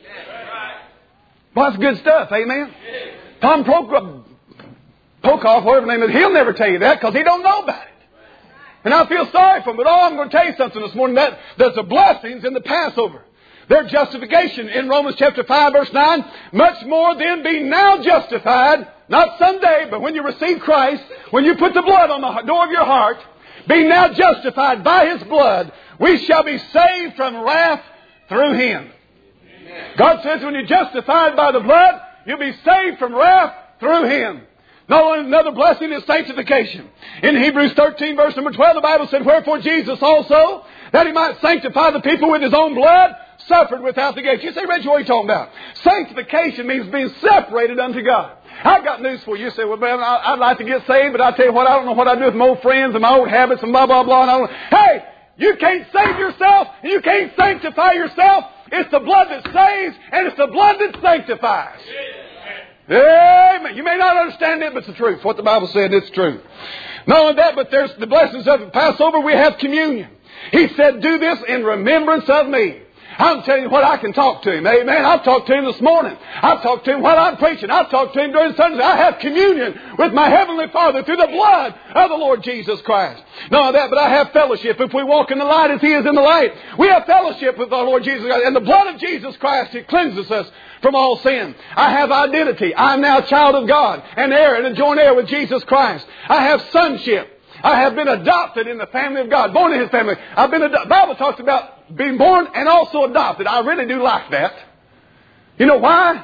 Well, that's good stuff, amen. Tom Pocock, whatever his name is, he'll never tell you that because he don't know about it. And I feel sorry for him. But I'm going to tell you something this morning. That there's the blessings in the Passover. Their justification in Romans chapter 5 verse 9. Much more then being now justified, not someday, but when you receive Christ, when you put the blood on the door of your heart, being now justified by His blood, we shall be saved from wrath through Him. God says when you're justified by the blood, you'll be saved from wrath through Him. Another blessing is sanctification. In Hebrews 13 verse number 12, the Bible said, wherefore Jesus also, that He might sanctify the people with His own blood, suffered without the gate. You say, Reggie, what are you talking about? Sanctification means being separated unto God. I got news for you. You say, well, man, I'd like to get saved, but I tell you what, I don't know what I do with my old friends and my old habits and blah, blah, blah. And I don't... Hey, you can't save yourself and you can't sanctify yourself. It's the blood that saves and it's the blood that sanctifies. Amen. You may not understand it, but it's the truth. What the Bible said, it's true. Not only that, but there's the blessings of the Passover. We have communion. He said, do this in remembrance of me. I'm telling you what, I can talk to Him. Amen. I've talked to Him this morning. I've talked to Him while I'm preaching. I've talked to Him during Sunday. I have communion with my Heavenly Father through the blood of the Lord Jesus Christ. Not only that, but I have fellowship. If we walk in the light as He is in the light, we have fellowship with our Lord Jesus Christ. And the blood of Jesus Christ, it cleanses us from all sin. I have identity. I'm now a child of God, an heir and a joint heir with Jesus Christ. I have sonship. I have been adopted in the family of God, born in His family. The Bible talks about being born and also adopted. I really do like that. You know why?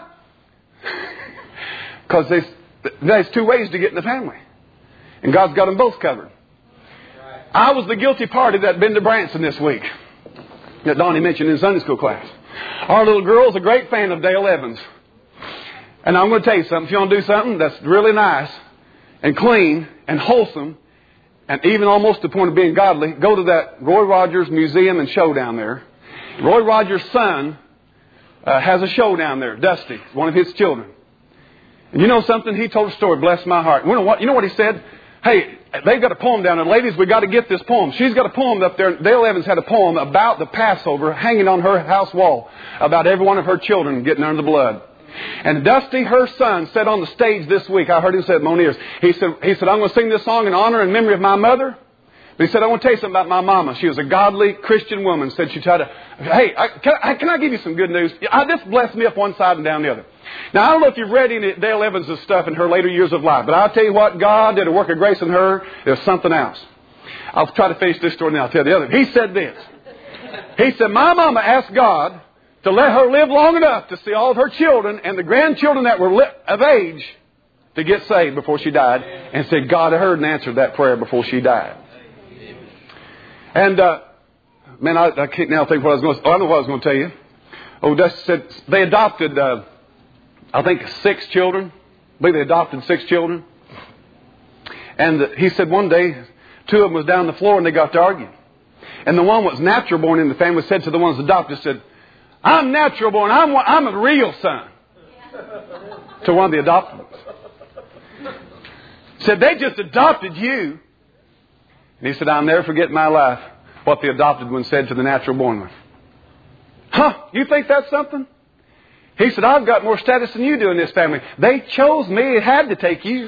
Because there's two ways to get in the family. And God's got them both covered. I was the guilty party that had been to Branson this week, that Donnie mentioned in Sunday school class. Our little girl's a great fan of Dale Evans. And I'm going to tell you something. If you want to do something that's really nice and clean and wholesome, and even almost to the point of being godly, go to that Roy Rogers Museum and Show down there. Roy Rogers' son has a show down there, Dusty, one of his children. And you know something? He told a story, bless my heart. You know what he said? Hey, they've got a poem down there. Ladies, we've got to get this poem. She's got a poem up there. Dale Evans had a poem about the Passover hanging on her house wall, about every one of her children getting under the blood. And Dusty, her son, said on the stage this week, I heard him say it in my own ears, he said, I'm going to sing this song in honor and memory of my mother. But he said, I want to tell you something about my mama. She was a godly Christian woman. Said she tried to, hey, can I give you some good news? This blessed me up one side and down the other. Now, I don't know if you've read any of Dale Evans' stuff in her later years of life, but I'll tell you what, God did a work of grace in her. There's something else. I'll try to finish this story and then I'll tell the other. He said this. He said, my mama asked God to let her live long enough to see all of her children and the grandchildren that were of age to get saved before she died. And said, God heard and answered that prayer before she died. And, man, I can't now think what I was going to say. I know what I was going to tell you. Oh, Dusty said they adopted, I think, 6 children. I believe they adopted 6 children. And he said one day, 2 of them was down on the floor and they got to arguing. And the one that was natural born in the family said to the ones adopted, said, I'm natural born. I'm a real son. To one of the adopted ones. Said, they just adopted you. And he said, I'll never forget in my life what the adopted one said to the natural born one. Huh? You think that's something? He said, I've got more status than you do in this family. They chose me. It had to take you.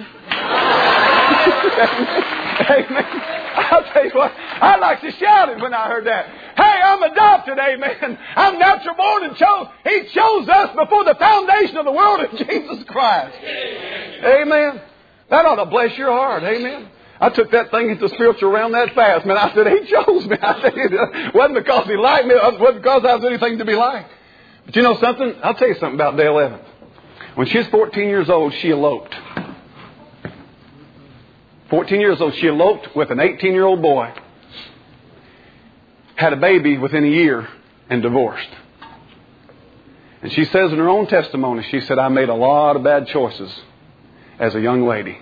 Amen. I'll tell you what, I like to shout it when I heard that. Hey, I'm adopted, amen. I'm natural born and chose. He chose us before the foundation of the world in Jesus Christ. Amen. That ought to bless your heart, amen. I took that thing into the spiritual realm that fast, man. I said, He chose me. I said, it wasn't because He liked me. It wasn't because I was anything to be liked. But you know something? I'll tell you something about Dale Evans. When she was 14 years old, she eloped. 14 years old, she eloped with an 18-year-old boy. Had a baby within a year and divorced. And she says in her own testimony, she said, I made a lot of bad choices as a young lady.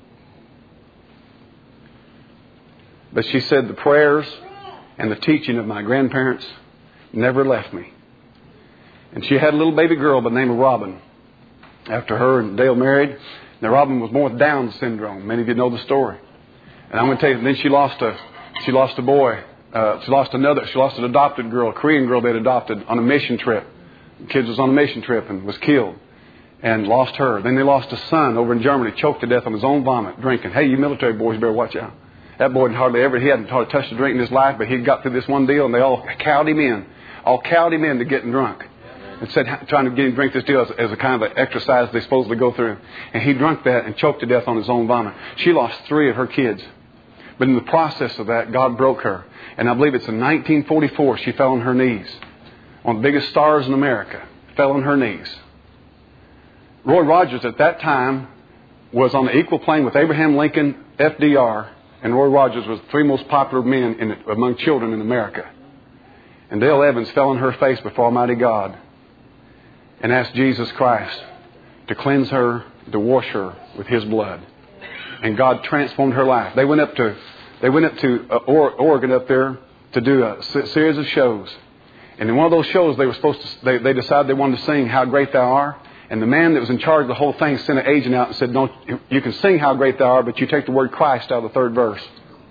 But she said the prayers and the teaching of my grandparents never left me. And she had a little baby girl by the name of Robin. After her and Dale married, now Robin was born with Down syndrome. Many of you know the story. And I'm going to tell you, then she lost a boy. She lost an adopted girl, a Korean girl they'd adopted on a mission trip. The kid was on a mission trip and was killed and lost her. Then they lost a son over in Germany, choked to death on his own vomit, drinking. Hey, you military boys, you better watch out. That boy he hadn't touched a drink in his life, but he got through this one deal and they all cowed him in to getting drunk. And said, trying to get him to drink this deal as a kind of an exercise they supposedly go through. And he drank that and choked to death on his own vomit. She lost 3 of her kids. But in the process of that, God broke her. And I believe it's in 1944 she fell on her knees. One of the biggest stars in America. Fell on her knees. Roy Rogers at that time was on the equal plane with Abraham Lincoln, FDR, and Roy Rogers was the 3 most popular men among children in America. And Dale Evans fell on her face before Almighty God and asked Jesus Christ to cleanse her, to wash her with His blood. And God transformed her life. They went up to Oregon up there to do a series of shows. And in one of those shows, they decided they wanted to sing How Great Thou Art. And the man that was in charge of the whole thing sent an agent out and said, "No, you can sing How Great Thou Art, but you take the word Christ out of the 3rd verse."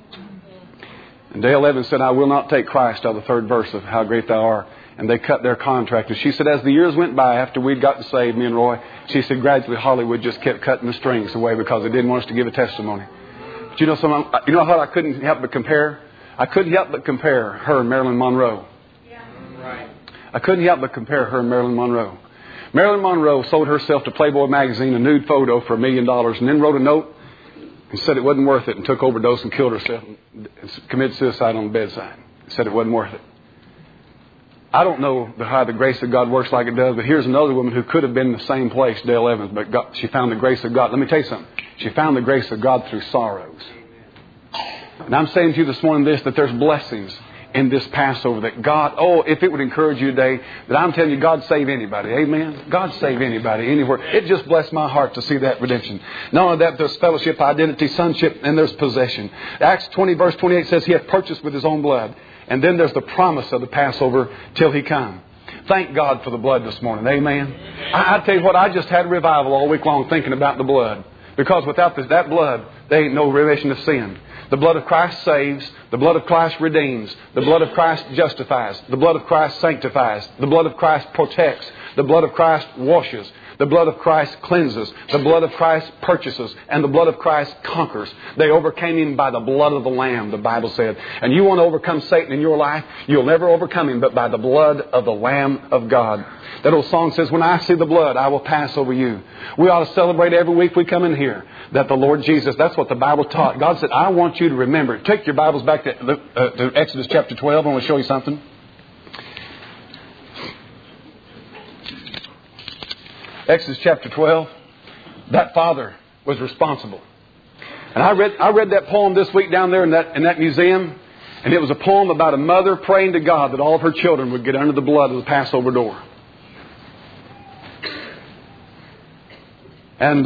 And Dale Evans said, "I will not take Christ out of the 3rd verse of How Great Thou Art." And they cut their contract. And she said, as the years went by, after we'd gotten saved, me and Roy, she said, gradually Hollywood just kept cutting the strings away because they didn't want us to give a testimony. But you know what I couldn't help but compare? I couldn't help but compare her and Marilyn Monroe.
Yeah. Right.
I couldn't help but compare her and Marilyn Monroe. Marilyn Monroe sold herself to Playboy magazine, a nude photo for $1 million, and then wrote a note and said it wasn't worth it and took overdose and killed herself and committed suicide on the bedside. Said it wasn't worth it. I don't know how the grace of God works like it does, but here's another woman who could have been in the same place, Dale Evans, but she found the grace of God. Let me tell you something. She found the grace of God through sorrows. And I'm saying to you this morning that there's blessings in this Passover that God, if it would encourage you today, that I'm telling you, God save anybody. Amen. God save anybody, anywhere. It just blessed my heart to see that redemption. Not only that, there's fellowship, identity, sonship, and there's possession. Acts 20 verse 28 says He hath purchased with His own blood. And then there's the promise of the Passover till He come. Thank God for the blood this morning. Amen. I tell you what, I just had a revival all week long thinking about the blood. Because without that blood, there ain't no remission of sin. The blood of Christ saves. The blood of Christ redeems. The blood of Christ justifies. The blood of Christ sanctifies. The blood of Christ protects. The blood of Christ washes. The blood of Christ cleanses. The blood of Christ purchases. And the blood of Christ conquers. They overcame Him by the blood of the Lamb, the Bible said. And you want to overcome Satan in your life, you'll never overcome him but by the blood of the Lamb of God. That old song says, when I see the blood, I will pass over you. We ought to celebrate every week we come in here that the Lord Jesus, that's what the Bible taught. God said, I want you to remember. Take your Bibles back to Exodus chapter 12. I want to show you something. Exodus chapter 12, that father was responsible. And I read that poem this week down there in that museum, and it was a poem about a mother praying to God that all of her children would get under the blood of the Passover door. And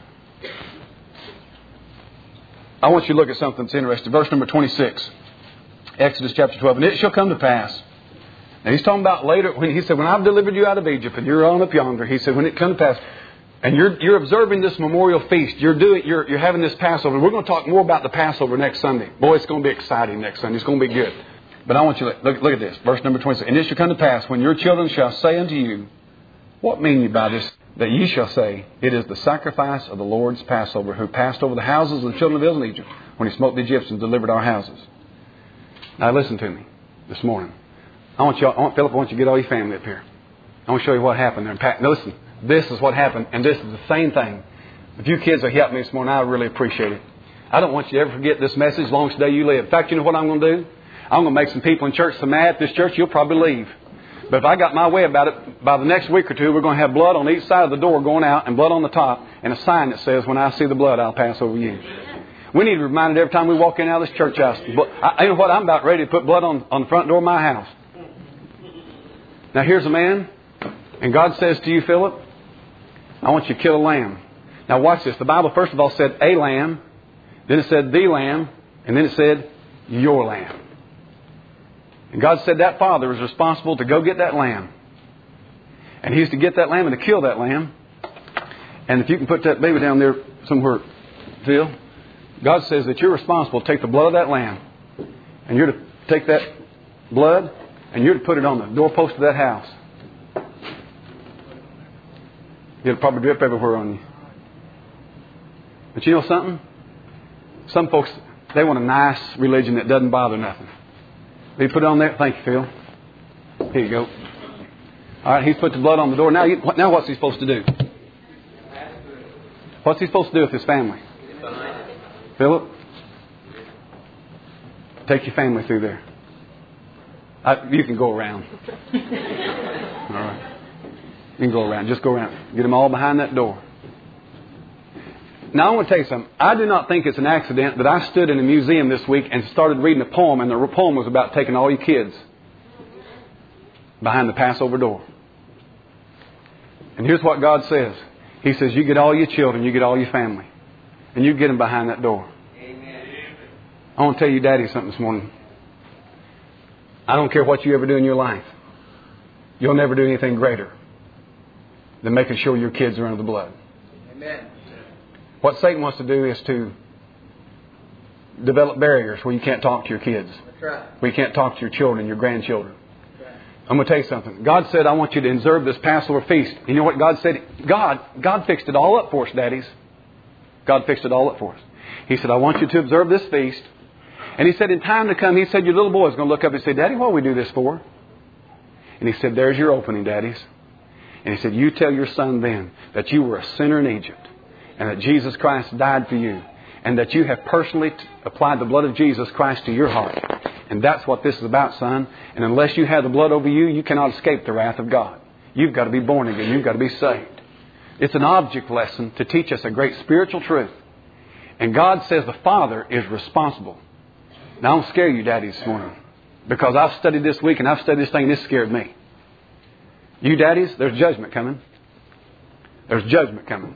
I want you to look at something that's interesting. Verse number 26, Exodus chapter 12. And it shall come to pass. Now he's talking about later when He said, when I've delivered you out of Egypt and you're on up yonder, He said, when it comes to pass, and you're observing this memorial feast, you're having this Passover. We're going to talk more about the Passover next Sunday. Boy, it's going to be exciting next Sunday. It's going to be good. But I want you to look at this. Verse number 26. And it shall come to pass when your children shall say unto you, What mean you by this? That ye shall say, it is the sacrifice of the Lord's Passover, who passed over the houses of the children of Israel in Egypt, when he smote the Egyptians and delivered our houses. Now listen to me this morning. Philip, I want you to get all your family up here. I want to show you what happened there. Now listen, this is what happened, and this is the same thing. If you kids have helped me this morning, I really appreciate it. I don't want you to ever forget this message as long as the day you live. In fact, you know what I'm going to do? I'm going to make some people in church so mad at this church, you'll probably leave. But if I got my way about it, by the next week or two, we're going to have blood on each side of the door going out and blood on the top and a sign that says, when I see the blood, I'll pass over you. We need to be reminded every time we walk in and out of this church house. You know what? I'm about ready to put blood on the front door of my house. Now here's a man, and God says to you, Philip, I want you to kill a lamb. Now watch this. The Bible first of all said a lamb, then it said the lamb, and then it said your lamb. And God said that father is responsible to go get that lamb. And he's to get that lamb and to kill that lamb. And if you can put that baby down there somewhere, Phil, God says that you're responsible to take the blood of that lamb. And you're to take that blood and you're to put it on the doorpost of that house. It'll probably drip everywhere on you. But you know something? Some folks, they want a nice religion that doesn't bother nothing. He put it on there. Thank you, Phil. Here you go. All right, he's put the blood on the door. Now what's he supposed to do? What's he supposed to do with his family? Philip, take your family through there. You can go around. All right. You can go around. Just go around. Get them all behind that door. Now, I want to tell you something. I do not think it's an accident that I stood in a museum this week and started reading a poem, and the poem was about taking all your kids behind the Passover door. And here's what God says. He says, you get all your children, you get all your family, and you get them behind that door. Amen. I want to tell you, Daddy, something this morning. I don't care what you ever do in your life. You'll never do anything greater than making sure your kids are under the blood. Amen. What Satan wants to do is to develop barriers where you can't talk to your kids. That's right. Where you can't talk to your children, your grandchildren. That's right. I'm going to tell you something. God said, I want you to observe this Passover feast. You know what God said? God fixed it all up for us, daddies. God fixed it all up for us. He said, I want you to observe this feast. And He said, in time to come, He said, your little boy is going to look up and say, Daddy, what do we do this for? And He said, there's your opening, daddies. And He said, you tell your son then that you were a sinner in Egypt. And that Jesus Christ died for you. And that you have personally applied the blood of Jesus Christ to your heart. And that's what this is about, son. And unless you have the blood over you, you cannot escape the wrath of God. You've got to be born again. You've got to be saved. It's an object lesson to teach us a great spiritual truth. And God says the Father is responsible. Now, I don't scare you, daddies, this morning. Because I've studied this week and I've studied this thing and this scared me. You daddies, there's judgment coming. There's judgment coming.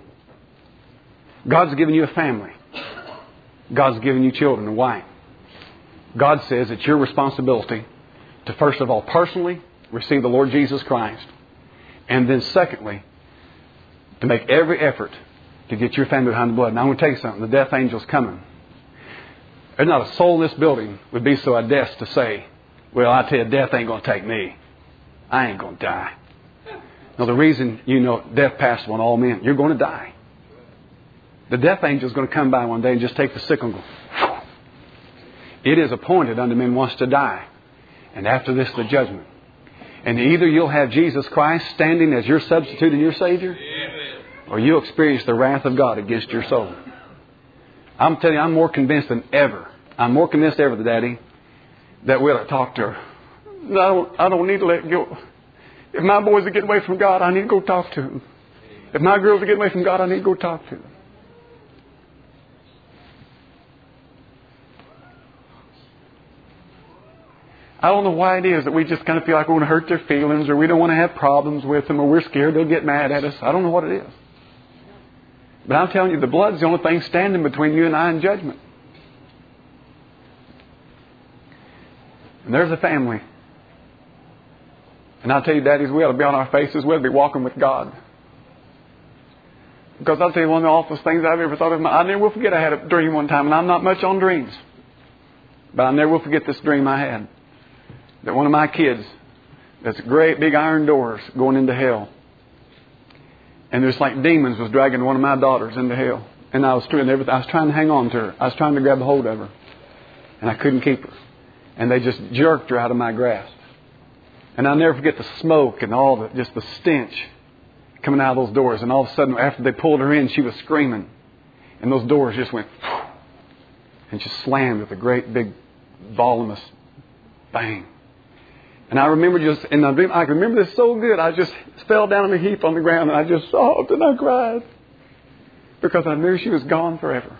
God's given you a family. God's given you children and wife. God says it's your responsibility to first of all personally receive the Lord Jesus Christ. And then secondly, to make every effort to get your family behind the blood. Now I'm going to tell you something. The death angel's coming. There's not a soul in this building would be so audacity to say, well, I tell you, death ain't going to take me. I ain't going to die. Now the reason you know death passes on all men, you're going to die. The death angel is going to come by one day and just take the sickle and go. It is appointed unto men once to die. And after this, the judgment. And either you'll have Jesus Christ standing as your substitute and your Savior, or you'll experience the wrath of God against your soul. I'm telling you, I'm more convinced than ever. I'm more convinced than ever, Daddy, that we'll talk to her. I don't need to let go. If my boys are getting away from God, I need to go talk to them. If my girls are getting away from God, I need to go talk to them. I don't know why it is that we just kind of feel like we're going to hurt their feelings, or we don't want to have problems with them, or we're scared they'll get mad at us. I don't know what it is. But I'm telling you, the blood's the only thing standing between you and I and judgment. And there's a family. And I'll tell you, daddies, we ought to be on our faces. We ought to be walking with God. Because I'll tell you, one of the awfulest things I've ever thought of. I never will forget I had a dream one time, and I'm not much on dreams. But I never will forget this dream I had. That one of my kids, that's great big iron doors going into hell. And there's like demons was dragging one of my daughters into hell. And I was doing everything. I was trying to hang on to her. I was trying to grab a hold of her. And I couldn't keep her. And they just jerked her out of my grasp. And I'll never forget the smoke and just the stench coming out of those doors. And all of a sudden, after they pulled her in, she was screaming. And those doors just went and just slammed with a great big voluminous bang. And I remember I remember this so good. I just fell down in a heap on the ground and I just sobbed and I cried. Because I knew she was gone forever.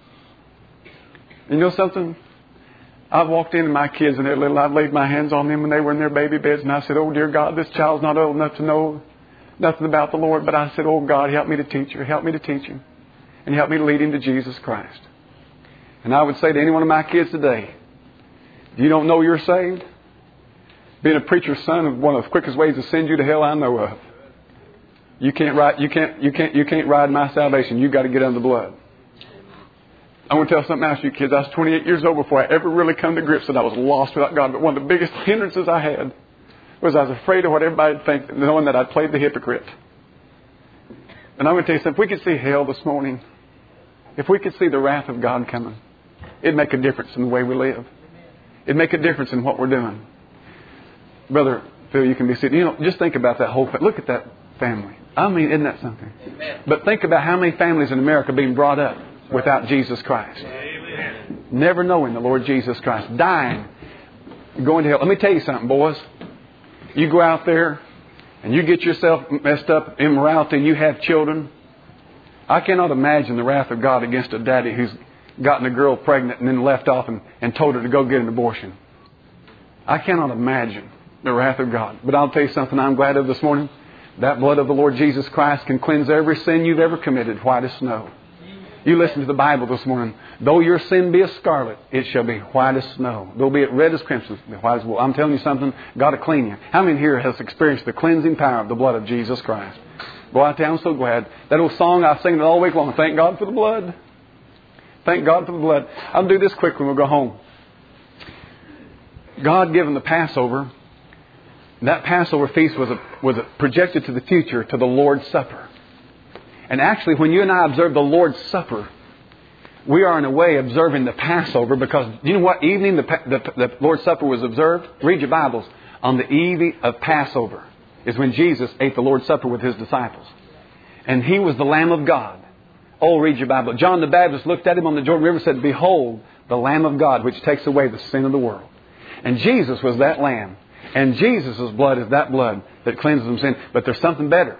And you know something? I walked in and my kids and they're little. I laid my hands on them when they were in their baby beds. And I said, oh dear God, this child's not old enough to know nothing about the Lord. But I said, oh God, help me to teach her. Help me to teach him. And help me to lead him to Jesus Christ. And I would say to any one of my kids today, you don't know you're saved? Being a preacher's son is one of the quickest ways to send you to hell I know of. You can't ride my salvation. You've got to get under the blood. I want to tell something else, you kids. I was 28 years old before I ever really come to grips that I was lost without God. But one of the biggest hindrances I had was I was afraid of what everybody would think, knowing that I played the hypocrite. And I'm going to tell you something. If we could see hell this morning, if we could see the wrath of God coming, it'd make a difference in the way we live. It'd make a difference in what we're doing. Brother Phil, you can be seated. You know, just think about that whole family. Look at that family. I mean, isn't that something? Amen. But think about how many families in America are being brought up without Jesus Christ. Amen. Never knowing the Lord Jesus Christ. Dying. Going to hell. Let me tell you something, boys. You go out there and you get yourself messed up, immorality, and you have children. I cannot imagine the wrath of God against a daddy who's gotten a girl pregnant and then left off and told her to go get an abortion. I cannot imagine the wrath of God. But I'll tell you something I'm glad of this morning. That blood of the Lord Jesus Christ can cleanse every sin you've ever committed, white as snow. You listen to the Bible this morning. Though your sin be as scarlet, it shall be white as snow. Though be it red as crimson, it be white as wool. I'm telling you something, God will clean you. How many here has experienced the cleansing power of the blood of Jesus Christ? Boy, I tell you, I'm so glad. That old song, I sing it all week long. Thank God for the blood. Thank God for the blood. I'll do this quick when we'll go home. God given the Passover. That Passover feast was projected to the future, to the Lord's Supper. And actually, when you and I observe the Lord's Supper, we are in a way observing the Passover, because you know what evening the Lord's Supper was observed? Read your Bibles. On the eve of Passover is when Jesus ate the Lord's Supper with His disciples. And He was the Lamb of God. Oh, read your Bible. John the Baptist looked at Him on the Jordan River and said, behold, the Lamb of God, which takes away the sin of the world. And Jesus was that Lamb. And Jesus' blood is that blood that cleanses from sin. But there's something better.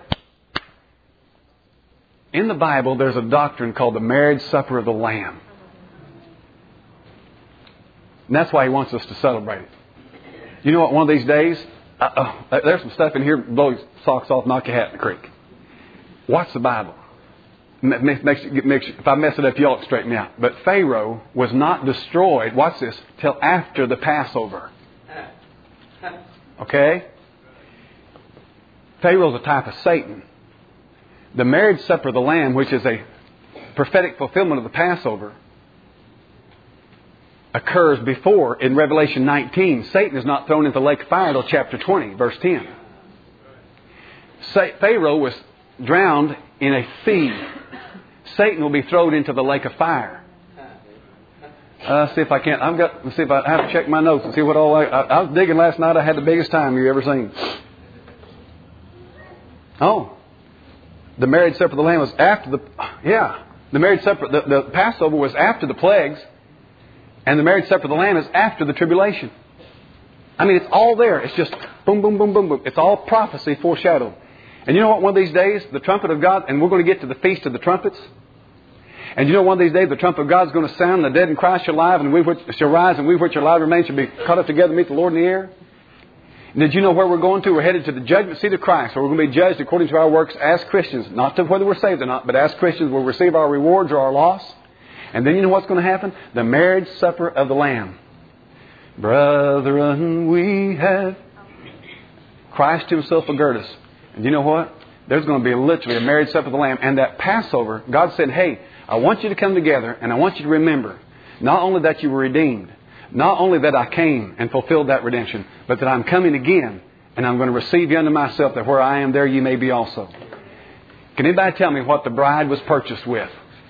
In the Bible, there's a doctrine called the marriage supper of the Lamb. And that's why He wants us to celebrate it. You know what? One of these days, there's some stuff in here, blow your socks off, knock your hat in the creek. Watch the Bible. If I mess it up, y'all straighten me out. But Pharaoh was not destroyed, watch this, till after the Passover. Okay? Pharaoh's a type of Satan. The marriage supper of the Lamb, which is a prophetic fulfillment of the Passover, occurs before in Revelation 19. Satan is not thrown into the lake of fire until chapter 20, verse 10. Pharaoh was drowned in a sea. Satan will be thrown into the lake of fire. See if I can't. Let's see if I have to check my notes and see what all I was digging last night. I had the biggest time you've ever seen. Oh, the marriage supper of the Lamb was after the marriage supper. The Passover was after the plagues, and the marriage supper of the Lamb is after the tribulation. I mean, it's all there. It's just boom, boom, boom, boom, boom. It's all prophecy foreshadowed. And you know what? One of these days, the trumpet of God, and we're going to get to the Feast of the Trumpets. And you know, one of these days, the trumpet of God is going to sound, and the dead in Christ shall rise, and we which are alive remain shall be caught up together to meet the Lord in the air. And did you know where we're going to? We're headed to the judgment seat of Christ, where we're going to be judged according to our works as Christians. Not to whether we're saved or not, but as Christians we'll receive our rewards or our loss. And then you know what's going to happen? The marriage supper of the Lamb. Brethren, we have Christ Himself will gird us. And you know what? There's going to be literally a marriage supper of the Lamb. And that Passover, God said, hey, I want you to come together and I want you to remember not only that you were redeemed, not only that I came and fulfilled that redemption, but that I'm coming again and I'm going to receive you unto myself, that where I am, there you may be also. Can anybody tell me what the bride was purchased with?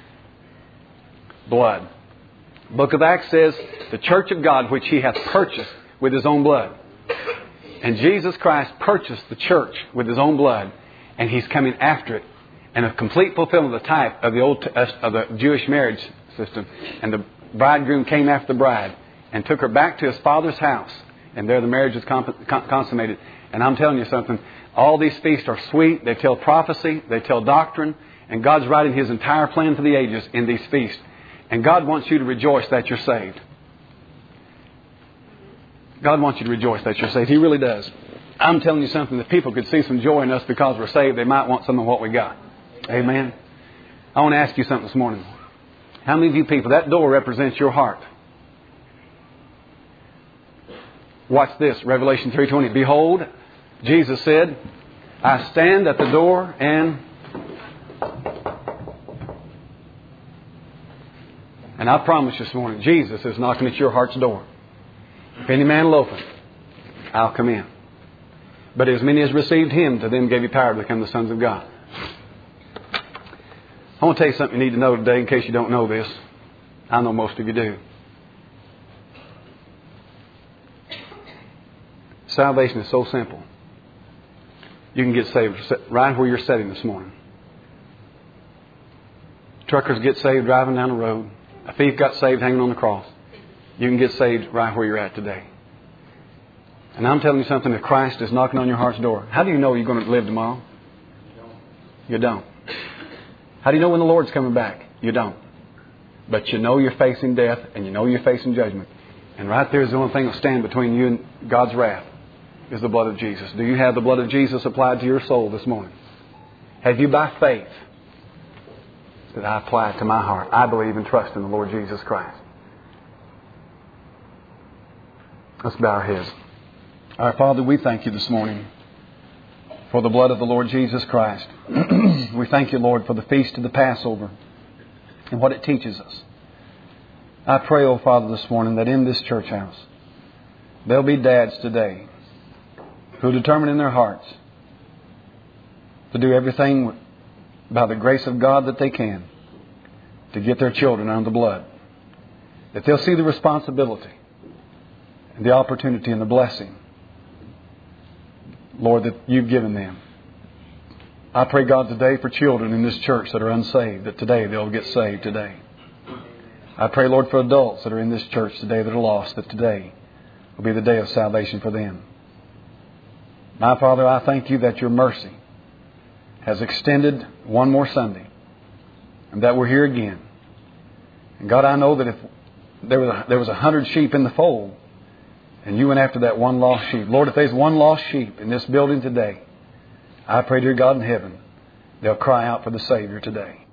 Blood. Book of Acts says, the church of God which He hath purchased with His own blood. And Jesus Christ purchased the church with His own blood, and He's coming after it. And a complete fulfillment of the type of the Jewish marriage system. And the bridegroom came after the bride and took her back to his father's house. And there the marriage is consummated. And I'm telling you something, all these feasts are sweet. They tell prophecy. They tell doctrine. And God's writing His entire plan for the ages in these feasts. And God wants you to rejoice that you're saved. God wants you to rejoice that you're saved. He really does. I'm telling you something, if people could see some joy in us because we're saved, they might want some of what we got. Amen. I want to ask you something this morning. How many of you people, that door represents your heart? Watch this, Revelation 3:20. Behold, Jesus said, I stand at the door and I promise you this morning, Jesus is knocking at your heart's door. If any man will open, I'll come in. But as many as received Him, to them gave He power to become the sons of God. I want to tell you something you need to know today in case you don't know this. I know most of you do. Salvation is so simple. You can get saved right where you're sitting this morning. Truckers get saved driving down the road. A thief got saved hanging on the cross. You can get saved right where you're at today. And I'm telling you something, if Christ is knocking on your heart's door, how do you know you're going to live tomorrow? You don't. How do you know when the Lord's coming back? You don't. But you know you're facing death and you know you're facing judgment. And right there is the only thing that will stand between you and God's wrath is the blood of Jesus. Do you have the blood of Jesus applied to your soul this morning? Have you by faith that I apply it to my heart? I believe and trust in the Lord Jesus Christ. Let's bow our heads. Our Father, we thank You this morning for the blood of the Lord Jesus Christ. We thank You, Lord, for the feast of the Passover and what it teaches us. I pray, oh Father, this morning that in this church house there'll be dads today who determine in their hearts to do everything by the grace of God that they can to get their children under the blood. That they'll see the responsibility and the opportunity and the blessing, Lord, that You've given them. I pray, God, today for children in this church that are unsaved, that today they'll get saved today. I pray, Lord, for adults that are in this church today that are lost, that today will be the day of salvation for them. My Father, I thank You that Your mercy has extended one more Sunday and that we're here again. And God, I know that if there was 100 sheep in the fold and You went after that one lost sheep, Lord, if there's one lost sheep in this building today, I pray, dear God in heaven, they'll cry out for the Savior today.